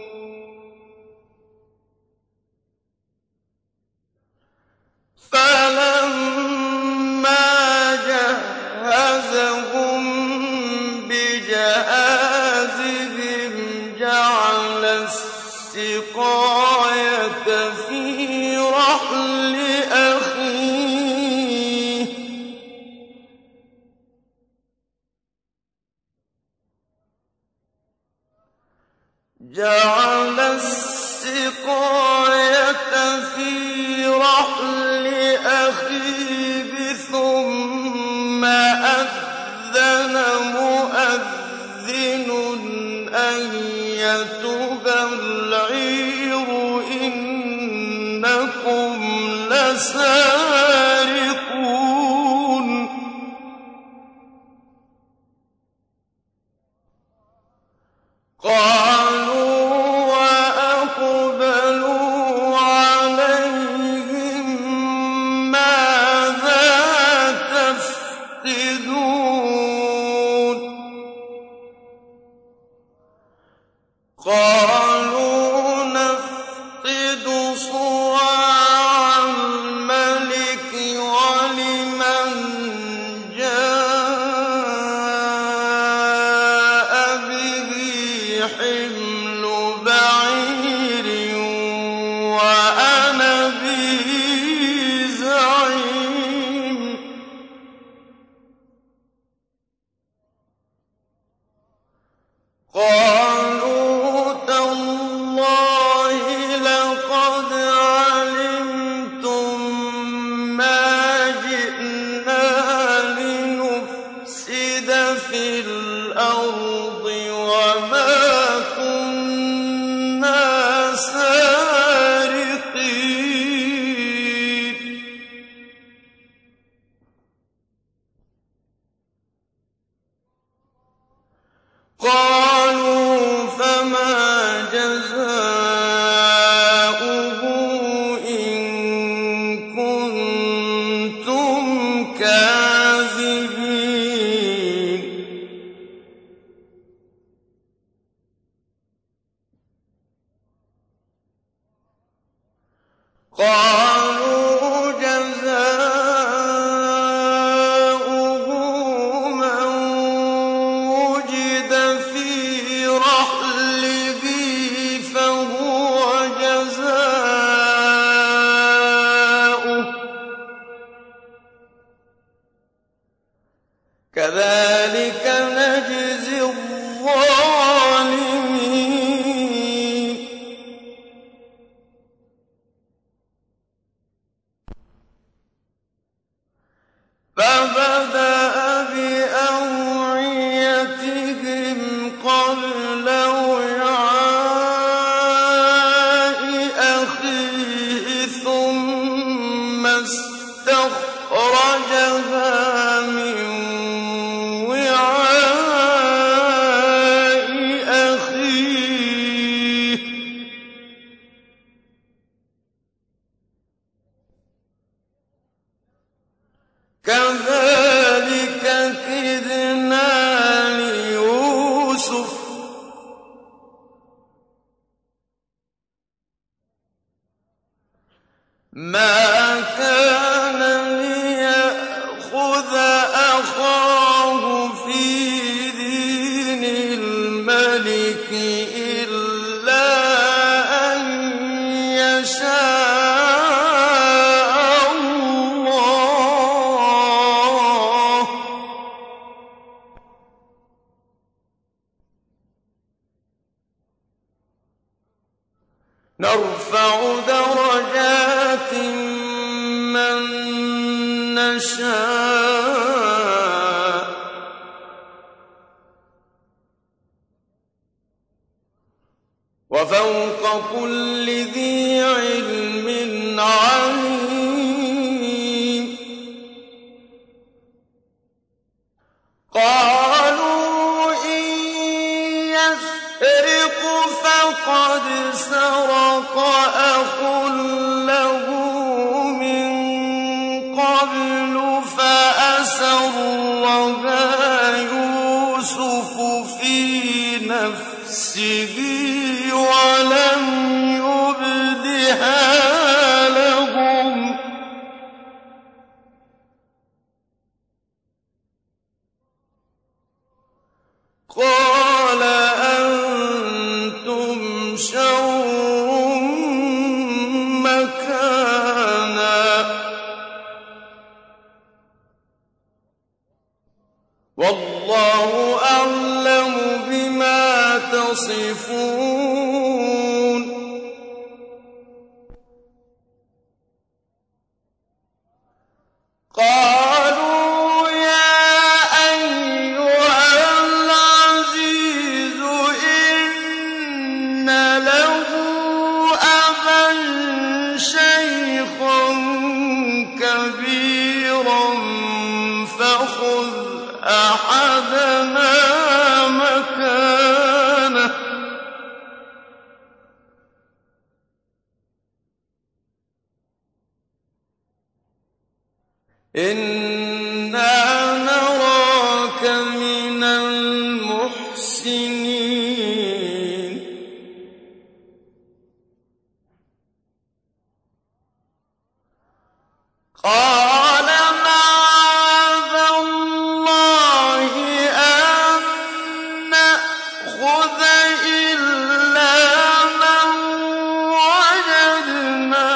فلما جهزهم بجهازهم جعل السقاية في رحل أخيه جعل السقاية في رحل أخيه ثم أذن مؤذن أيتها العير إنكم لسارقون قالوا وأقبلوا عليهم ماذا تفقدون قالوا نفقد صواع الملك ولمن جاء به حمل بعير وأنا به زعيم قالوا تالله لقد علمتم ما جئنا لنفسد في الأرض وما كنا قالوا جزاؤه من وجد في رحله فهو جزاؤه كذلك نجزي الظالمين. فبدأ بأوعيتهم قبل وعاء أخيه ثم استخرجها من وعاء أخيه كذلك كدنا ليوسف ما كان ليأخذ أخاه في دين الملك إلا أن يشاء الله نرفع درجات من نشاء وفوق كل ذي علم عليم. قالوا إن يسرق فقد سرق أخ له من قبل فأسرها يوسف في نفسه ولم يبدها لهم قال أنتم شر مكانا والله أعلم بما تصفون. قالوا يا أيها العزيز إن له أبا شيخا كبيرا فخذ أحدنا مكانه إنا نراك من المحسنين. قال معاذ الله أن نأخذ إلا من وجدنا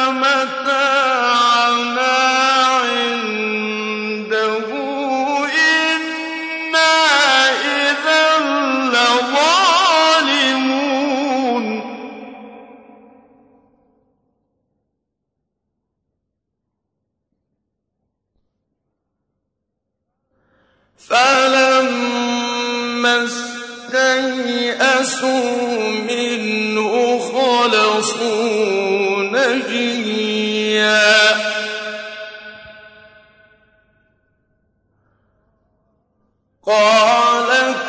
متاعنا عنده إنا إذا لظالمون. فلما استيئسوا منه خلصوا نجيا قال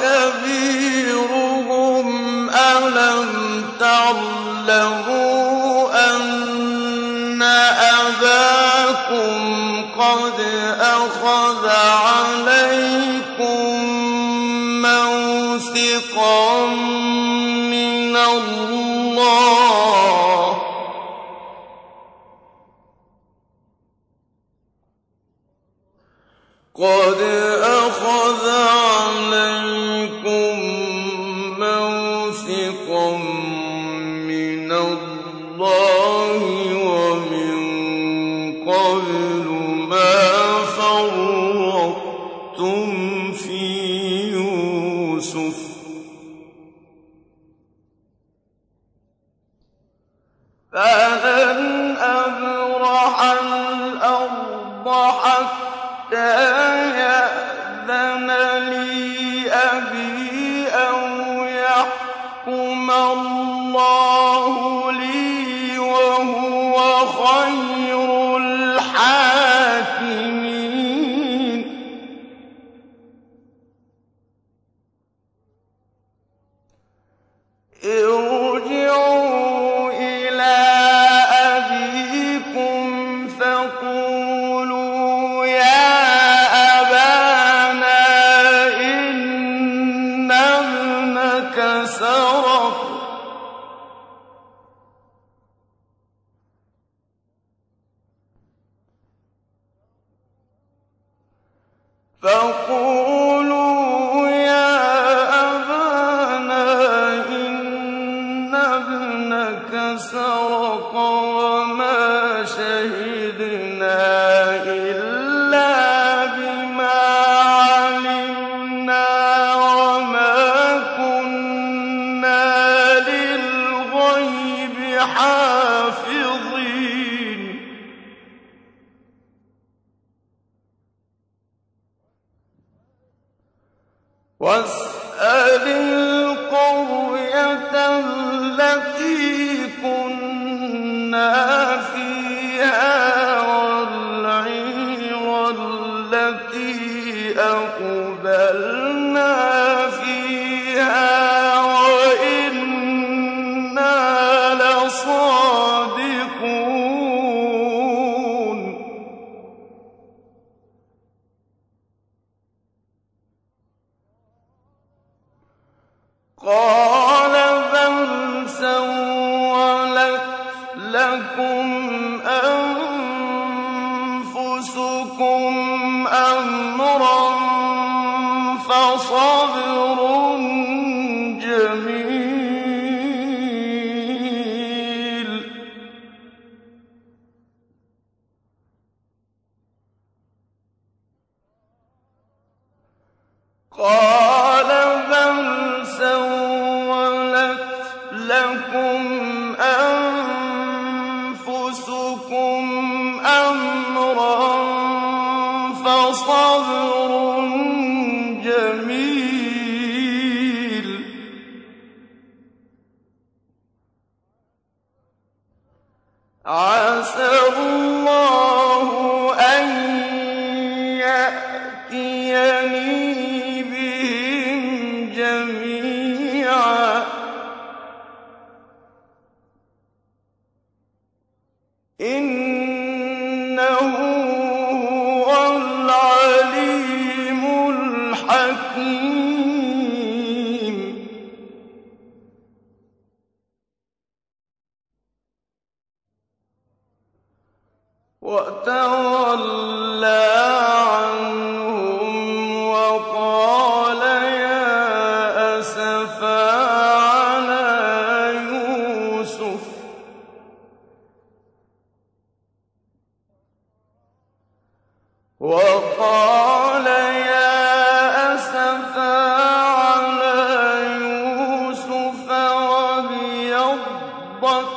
كبيرهم ألم تعلموا أن أباكم قد أخذ عليكم موثقا من الله قد أخذ عليكم موثقا من الله ومن قبل ما فرطتم في يوسف فلن أبرح الأرض حتى يأذن لي أبي أو يحكم الله لي وهو خير الحاكمين ارجعوا إلى أبيكم فقولوا يا أبانا إن ابنك سرق فقولوا يا أبانا إن ابنك سرق وما شهدنا إلا بما علمنا وما كنا للغيب حافظين واسأل القرية التي كنا فيها والعير التي أقبلنا فيها وإنا لصادقون قال بل سولت لكم أنفسكم أمرا فصبر جميل قال بل سولت لكم أنفسكم أمرا فصبر جميل عسى الله أن يأتيني بهم جميعا إنه هو العليم الحكيم وتولى عنهم وقال يا أسفا على يوسف وقال يا أسفا على يوسف وابيضت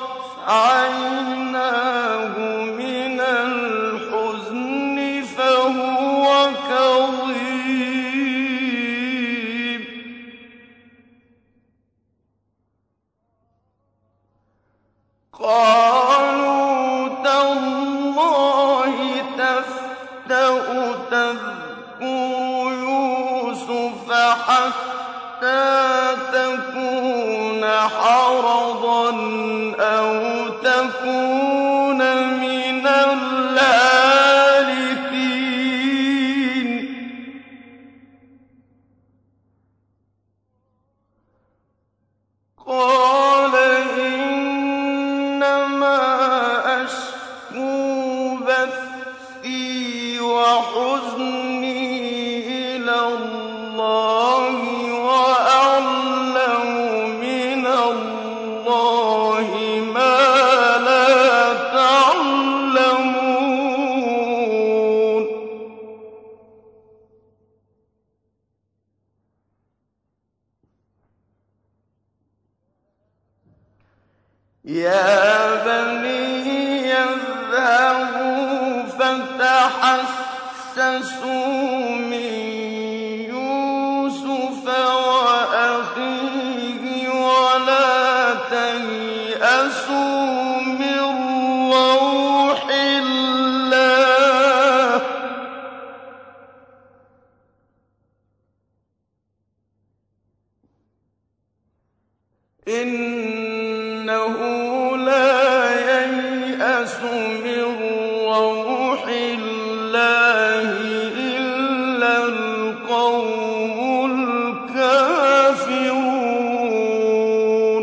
عيناه من الحزن فهو كظيم قالوا تالله تفتأ تذكر يوسف حتى تكون حرضا أو تكون من الهالكين قال إنما أشكو بثي وحزني يَا بَنِيَّ اذْهَبُوا فَتَحَسَّسُوا مِن يُوسُفَ وَأَخِيهِ وَلَا تَيْأَسُوا مِن رَّوْحِ اللَّهِ ۖ إِنَّهُ لَا يَيْأَسُ مِن رَّوْحِ اللَّهِ إِلَّا الْقَوْمُ الْكَافِرُونَ.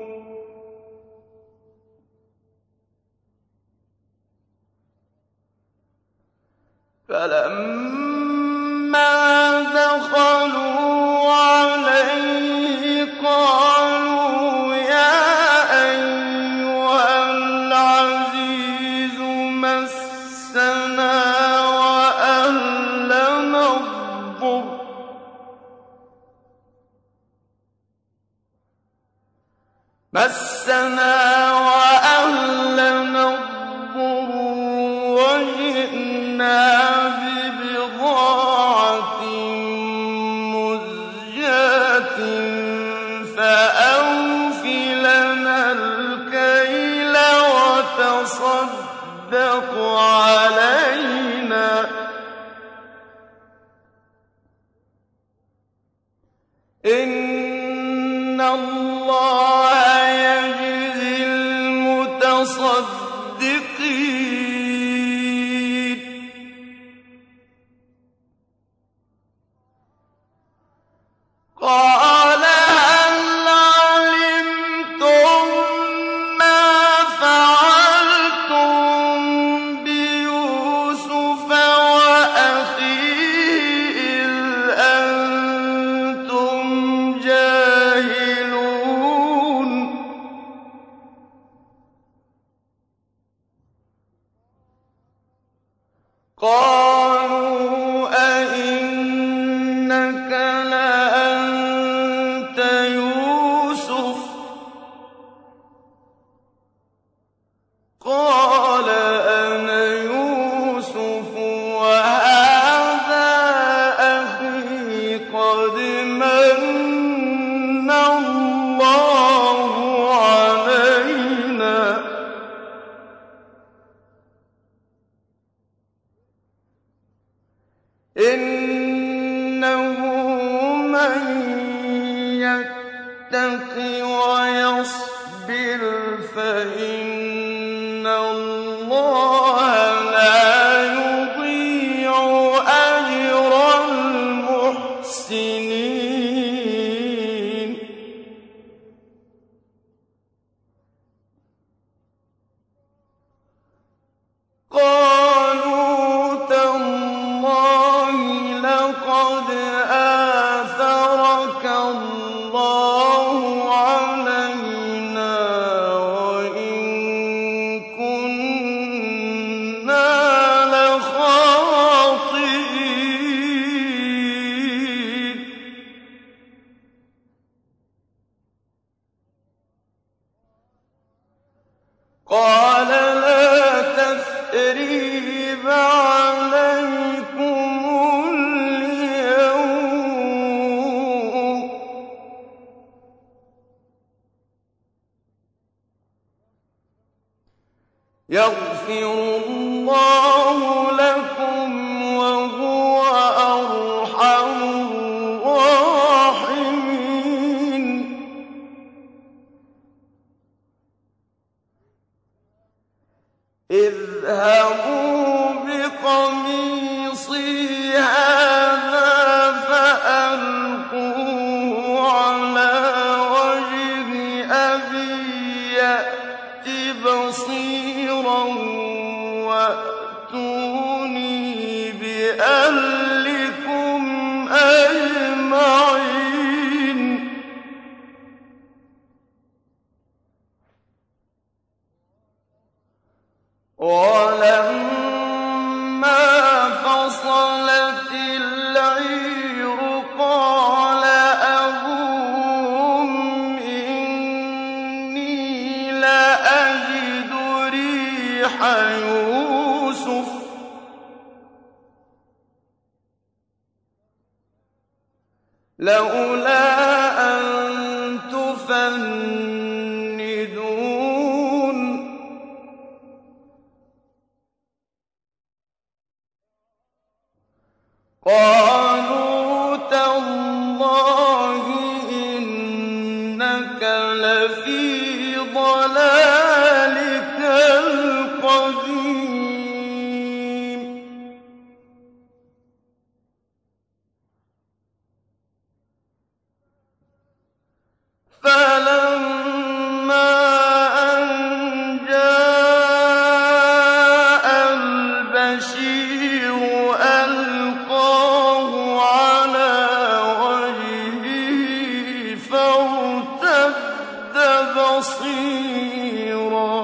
فَلَمَّا دَخَلُوا عَلَيْهِ قَالُوا يَا أَيُّهَا الْعَزِيزُ مَسَّنَا وَأَهْلَنَا الضُّرُّ وَجِئْنَا بِبِضَاعَةٍ مُزْجَاةٍ فَأَوْفِ لَنَا الْكَيْلَ وَتَصَدَّقْ عَلَيْنَا ۖ إِنَّ اللَّهَ يَجْزِي الْمُتَصَدِّقِينَ. قَالَ هَلْ عَلِمْتُم مَّا فَعَلْتُم بِيُوسُفَ وَأَخِيهِ إِذْ أَنتُمْ جَاهِلُونَ قَالُوا أَإِنَّكَ لَأَنتَ يُوسُفُ ۖ قَالَ أَنَا يُوسُفُ وَهَٰذَا أَخِي قَدْ مَنَّ اللَّهُ عَلَيْنَا ۖ إِنَّهُ مَن يَتَّقِ وَيَصْبِرْ فَإِنَّ اللَّهَ لَا يُضِيعُ أَجْرَ الْمُحْسِنِينَ. قَالُوا تَاللَّهِ لَقَدْ آثَرَكَ اللَّهُ عَلَيْنَا وَإِن كُنَّا لَخَاطِئِينَ. قَالَ لَا تَثْرِيبَ عَلَيْكُمُ الْيَوْمَ ۖ يَغْفِرُ اللَّهُ لَكُمْ وَهُوَ أَرْحَمُ الرَّاحِمِينَ. اذْهَبُوا بِقَمِيصِي هَٰذَا فَأَلْقُوهُ عَلَىٰ وَجْهِ أَبِي يَأْتِ بَصِيرًا وَأْتُونِي بِأَهْلِكُمْ أَجْمَعِينَ. وَلَمَّا فَصَلَتِ الْعِيرُ قَالَ أَبُوهُمْ إِنِّي لَأَخَافُ رِيحَ يُوسُفَ لَوْلَا أَن تُفَنِّدُونِ قَالُوا تَاللَّهِ إِنَّكَ لَفِي ضَلَالِكَ الْقَدِيمِ فَلَمَّا أَن جَاءَ الْبَشِيرُ أَلْقَاهُ عَلَىٰ وَجْهِهِ فَارْتَدَّ بَصِيرًا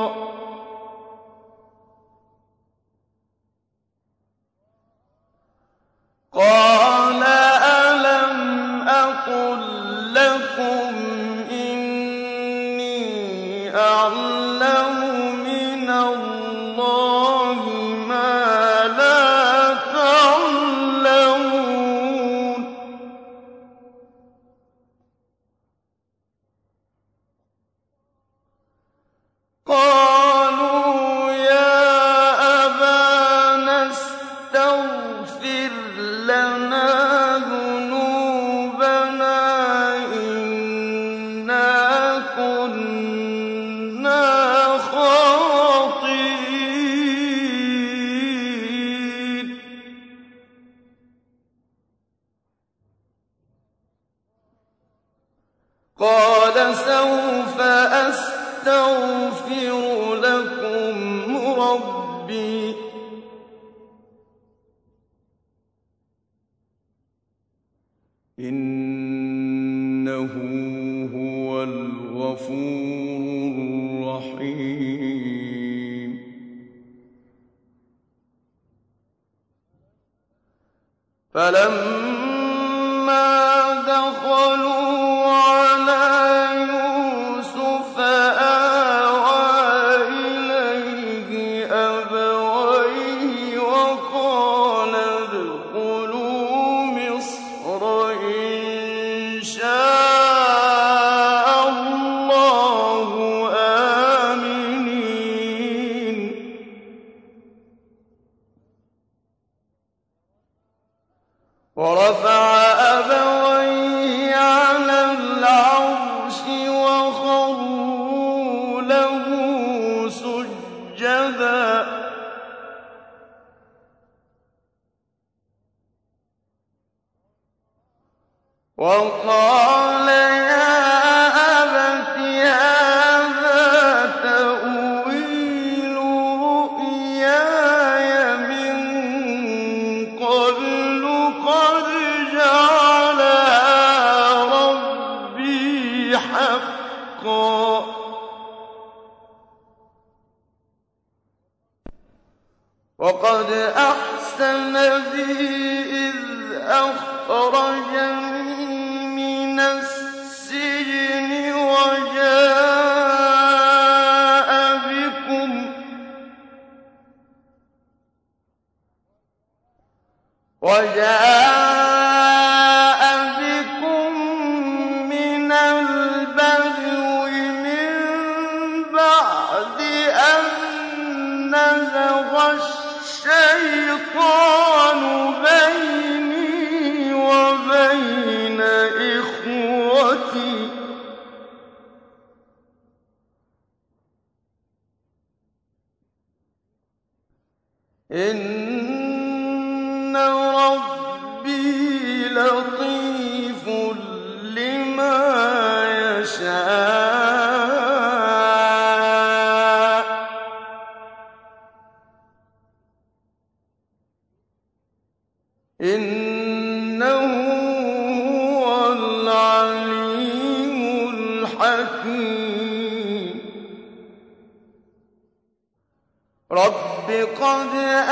قَالَ أَلَمْ أَقُل لَّكُمْ إِنِّي أَعْلَمُ مِنَ اللَّهِ مَا لَا تَعْلَمُونَ قَالُوا يَا أَبَانَا اسْتَغْفِرْ لَنَا ذُنُوبَنَا إِنَّا كُنَّا خَاطِئِينَ قَالَ سَوْفَ أَسْتَغْفِرُ لَكُمْ رَبِّي إِنَّهُ هُوَ الْغَفُورُ الرَّحِيمُ فَلَمَّا دَخَلُوا عَلَىٰ يُوسُفَ آوَىٰ إِلَيْهِ أَبَوَيْهِ وَقَالَ ادْخُلُوا مِصْرَ إِن شَاءَ اللَّهُ آمِنِينَ وَرَفَعَ أَبَوَيْهِ عَلَى الْعَرْشِ وَخَرُّوا لَهُ سُجَّدًا وَقَالَ يَا أَبَتِ هَٰذَا تَأْوِيلُ رُؤْيَايَ مِن قَبْلُ قَدْ جَعَلَهَا رَبِّي حَقًّا وَقَدْ أَحْسَنَ بِي إِذْ أَخْرَجَنِي مِنَ السِّجْنِ وَجَاءَ بِكُمْ وَجَاءَ بِكُم مِّنَ الْبَدْوِ مِن بَعْدِ أَن نَّزَغَ الشَّيْطَانُ بَيْنِي وَبَيْنَ إِخْوَتِي إِنَّ رَبِّي لَطِيفٌ لِّمَا يَشَاءُ إِنَّهُ هُوَ الْعَلِيمُ الْحَكِيمُ رَبِّ قَدْ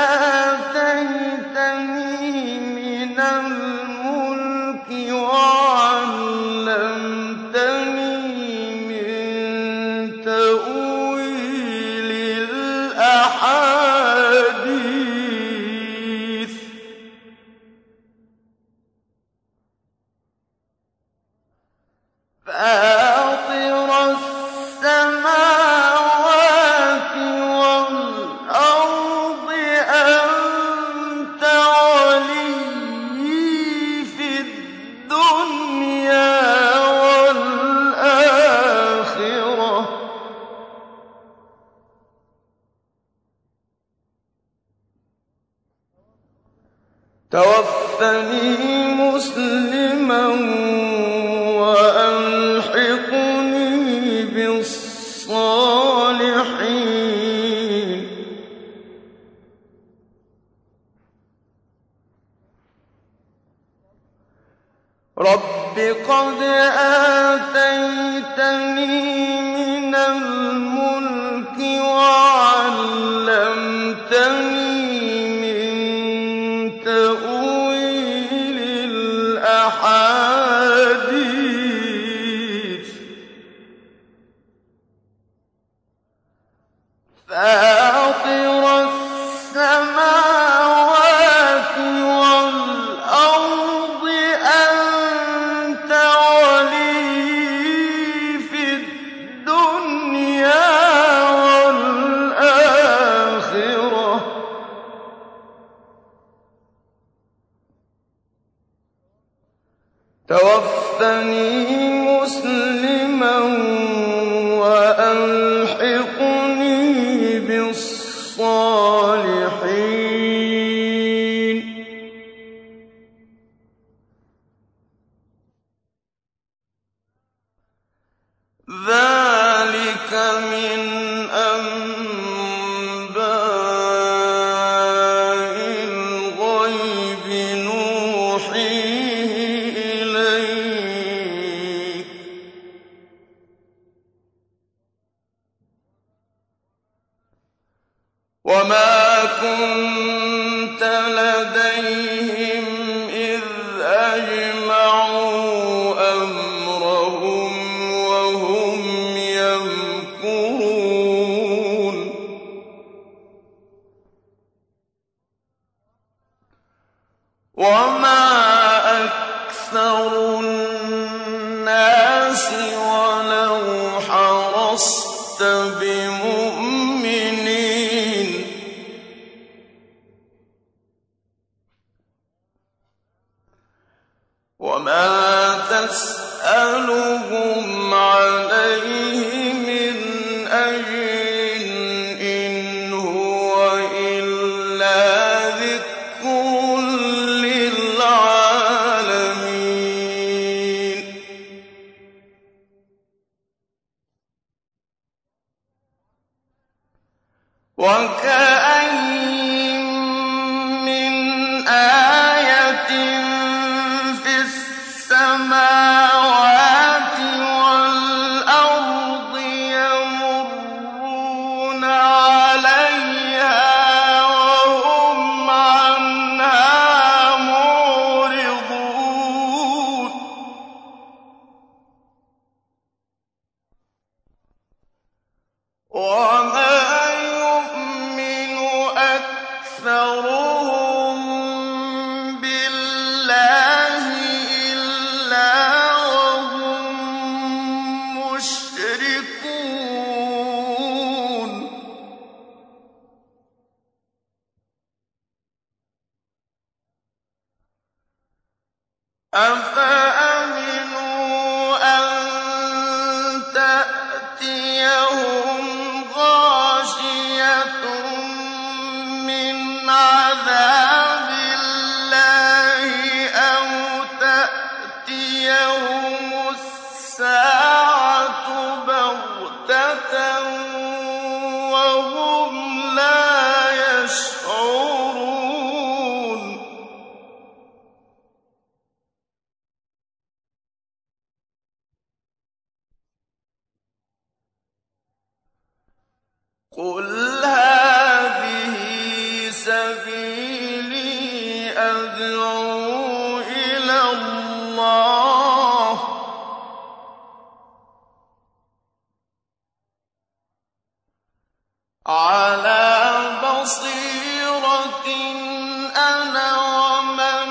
آتَيْتَنِي مِنَ الْمُلْكِ وَعَلَّمْتَنِي مِن تَأْوِيلِ الْأَحَادِيثِ السَّمَاوَاتِ وَالْأَرْضِ أَنتَ وَلِيِّي فِي الدُّنْيَا وَالْآخِرَةِ ۖ تَوَفَّنِي مُسْلِمًا وَأَلْحِقْنِي بِالصَّالِحِينَ. رَبِّ قَدْ آتَيْتَنِي مِنَ الْمُلْكِ وَعَلَّمْتَنِي مِن تَأْوِيلِ الْأَحَادِيثِ. فَاطِرَ السَّمَاوَاتِ وَالْأَرْضِ أَنتَ وَلِيِّي فِي الدُّنْيَا وَالْآخِرَةِ ۖ تَوَفَّنِي مُسْلِمًا وَأَلْحِقْنِي بِالصَّالِحِينَ. ذَٰلِكَ مِنْ أَنبَاءِ الْغَيْبِ نُوحِيهِ إِلَيْكَ ۚ وَمَا كُنتَ لَدَيْهِمْ إِذْ أَجْمَعُوا أَمْرَهُمْ وَهُمْ يَمْكُرُونَ. وَمَا أَكْثَرُ النَّاسِ وَلَوْ حَرَصْتَ بِمُؤْمِنِينَ. وَمَا تَسْأَلُهُمْ عَلَيْهِ مِنْ أَجْرٍ إِنْ هُوَ إِلَّا ذِكْرٌ لِّلْعَالَمِينَ. وَكَأَيِّن مِّنْ آيَةٍ فِي السَّمَاوَاتِ وَالْأَرْضِ يَمُرُّونَ عَلَيْهَا وَهُمْ عَنْهَا مُعْرِضُونَ. وَمَا يُؤْمِنُ أَكْثَرُهُم بِاللَّهِ إِلَّا وَهُم مُّشْرِكُونَ. أَفَأَمِنُوا أَن تَأْتِيَهُمْ غَاشِيَةٌ مِّنْ عَذَابِ اللَّهِ أَوْ تَأْتِيَهُمُ السَّاعَةُ بَغْتَةً وَهُمْ لَا يَشْعُرُونَ. قُلْ هَٰذِهِ سَبِيلِي أَدْعُو إِلَى اللَّهِ ۚ عَلَىٰ بَصِيرَةٍ أَنَا وَمَنِ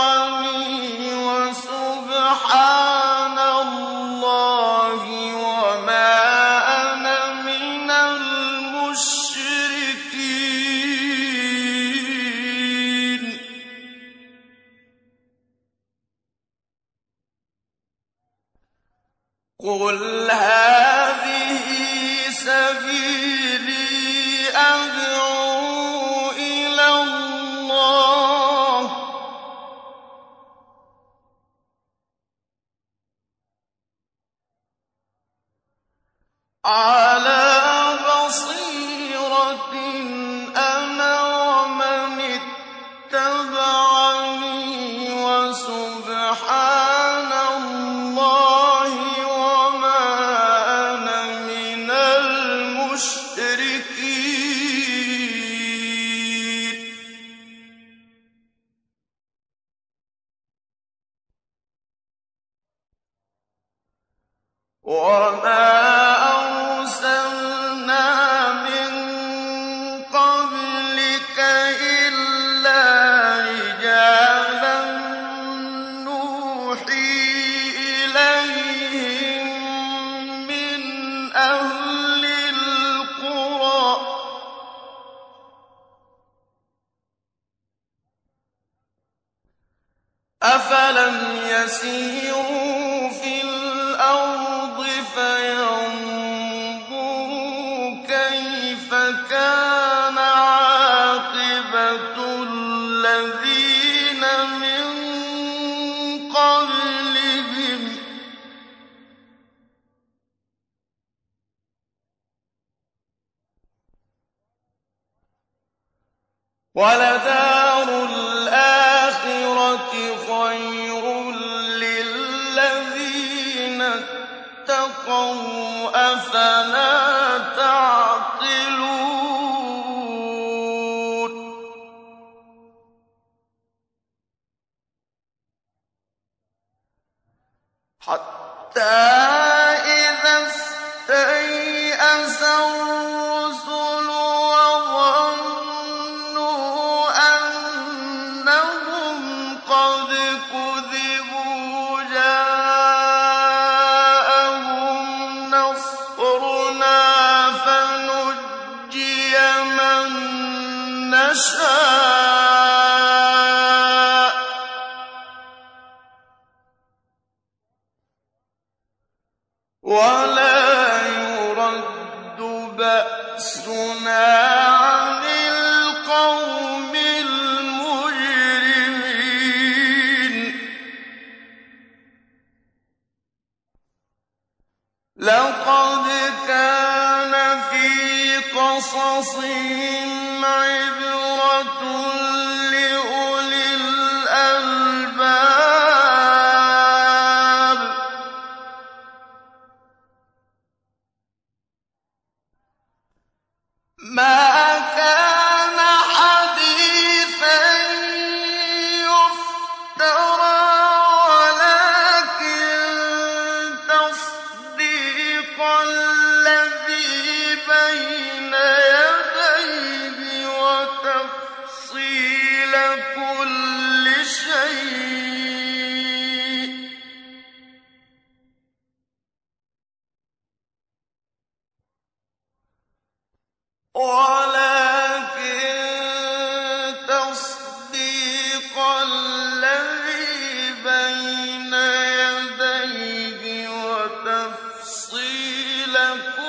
اتَّبَعَنِي ۖ وَسُبْحَانَ اللَّهِ عَلَىٰ بَصِيرَةٍ أَنَا وَمَنِ اتَّبَعَنِي ۖ وَسُبْحَانَ اللَّهِ وَمَا أَنَا مِنَ الْمُشْرِكِينَ. وَمَا أَرْسَلْنَا مِن قَبْلِكَ إِلَّا رِجَالًا نُّوحِي إِلَيْهِم مِّنْ أَهْلِ الْقُرَىٰ ۗ أَفَلَمْ يَسِيرُوا فِي الْأَرْضِ فَيَنظُرُوا كَيْفَ كَانَ عَاقِبَةُ الَّذِينَ مِن قَبْلِهِمْ ۚ وَلَدَارُ الْآخِرَةِ خَيْرٌ لِّلَّذِينَ اتَّقَوْا ۗ أَفَلَا تَعْقِلُونَ. حَتَّىٰ إِذَا اسْتَيْأَسَ الرُّسُلُ وَظَنُّوا أَنَّهُمْ قَدْ كُذِبُوا جَاءَهُمْ نَصْرُنَا فَنُجِّيَ مَن نَّشَاءُ ۖ وَلَا يُرَدُّ بَأْسُنَا عَنِ الْقَوْمِ الْمُجْرِمِينَ. لَقَدْ كَانَ فِي قَصَصِهِمْ عِبْرَةٌ لِّأُولِي الْأَلْبَابِ. مَا كَانَ حَدِيثًا يُفْتَرَىٰ، وَلَٰكِن تَصْدِيقَ الَّذِي بَيْنَ يَدَيْهِ وَتَفْصِيلَ كُلِّ شَيْءٍ، وَلَٰكِن تَصْدِيقَ الَّذِي بَيْنَ يَدَيْهِ وَتَفْصِيلَ كُلِّ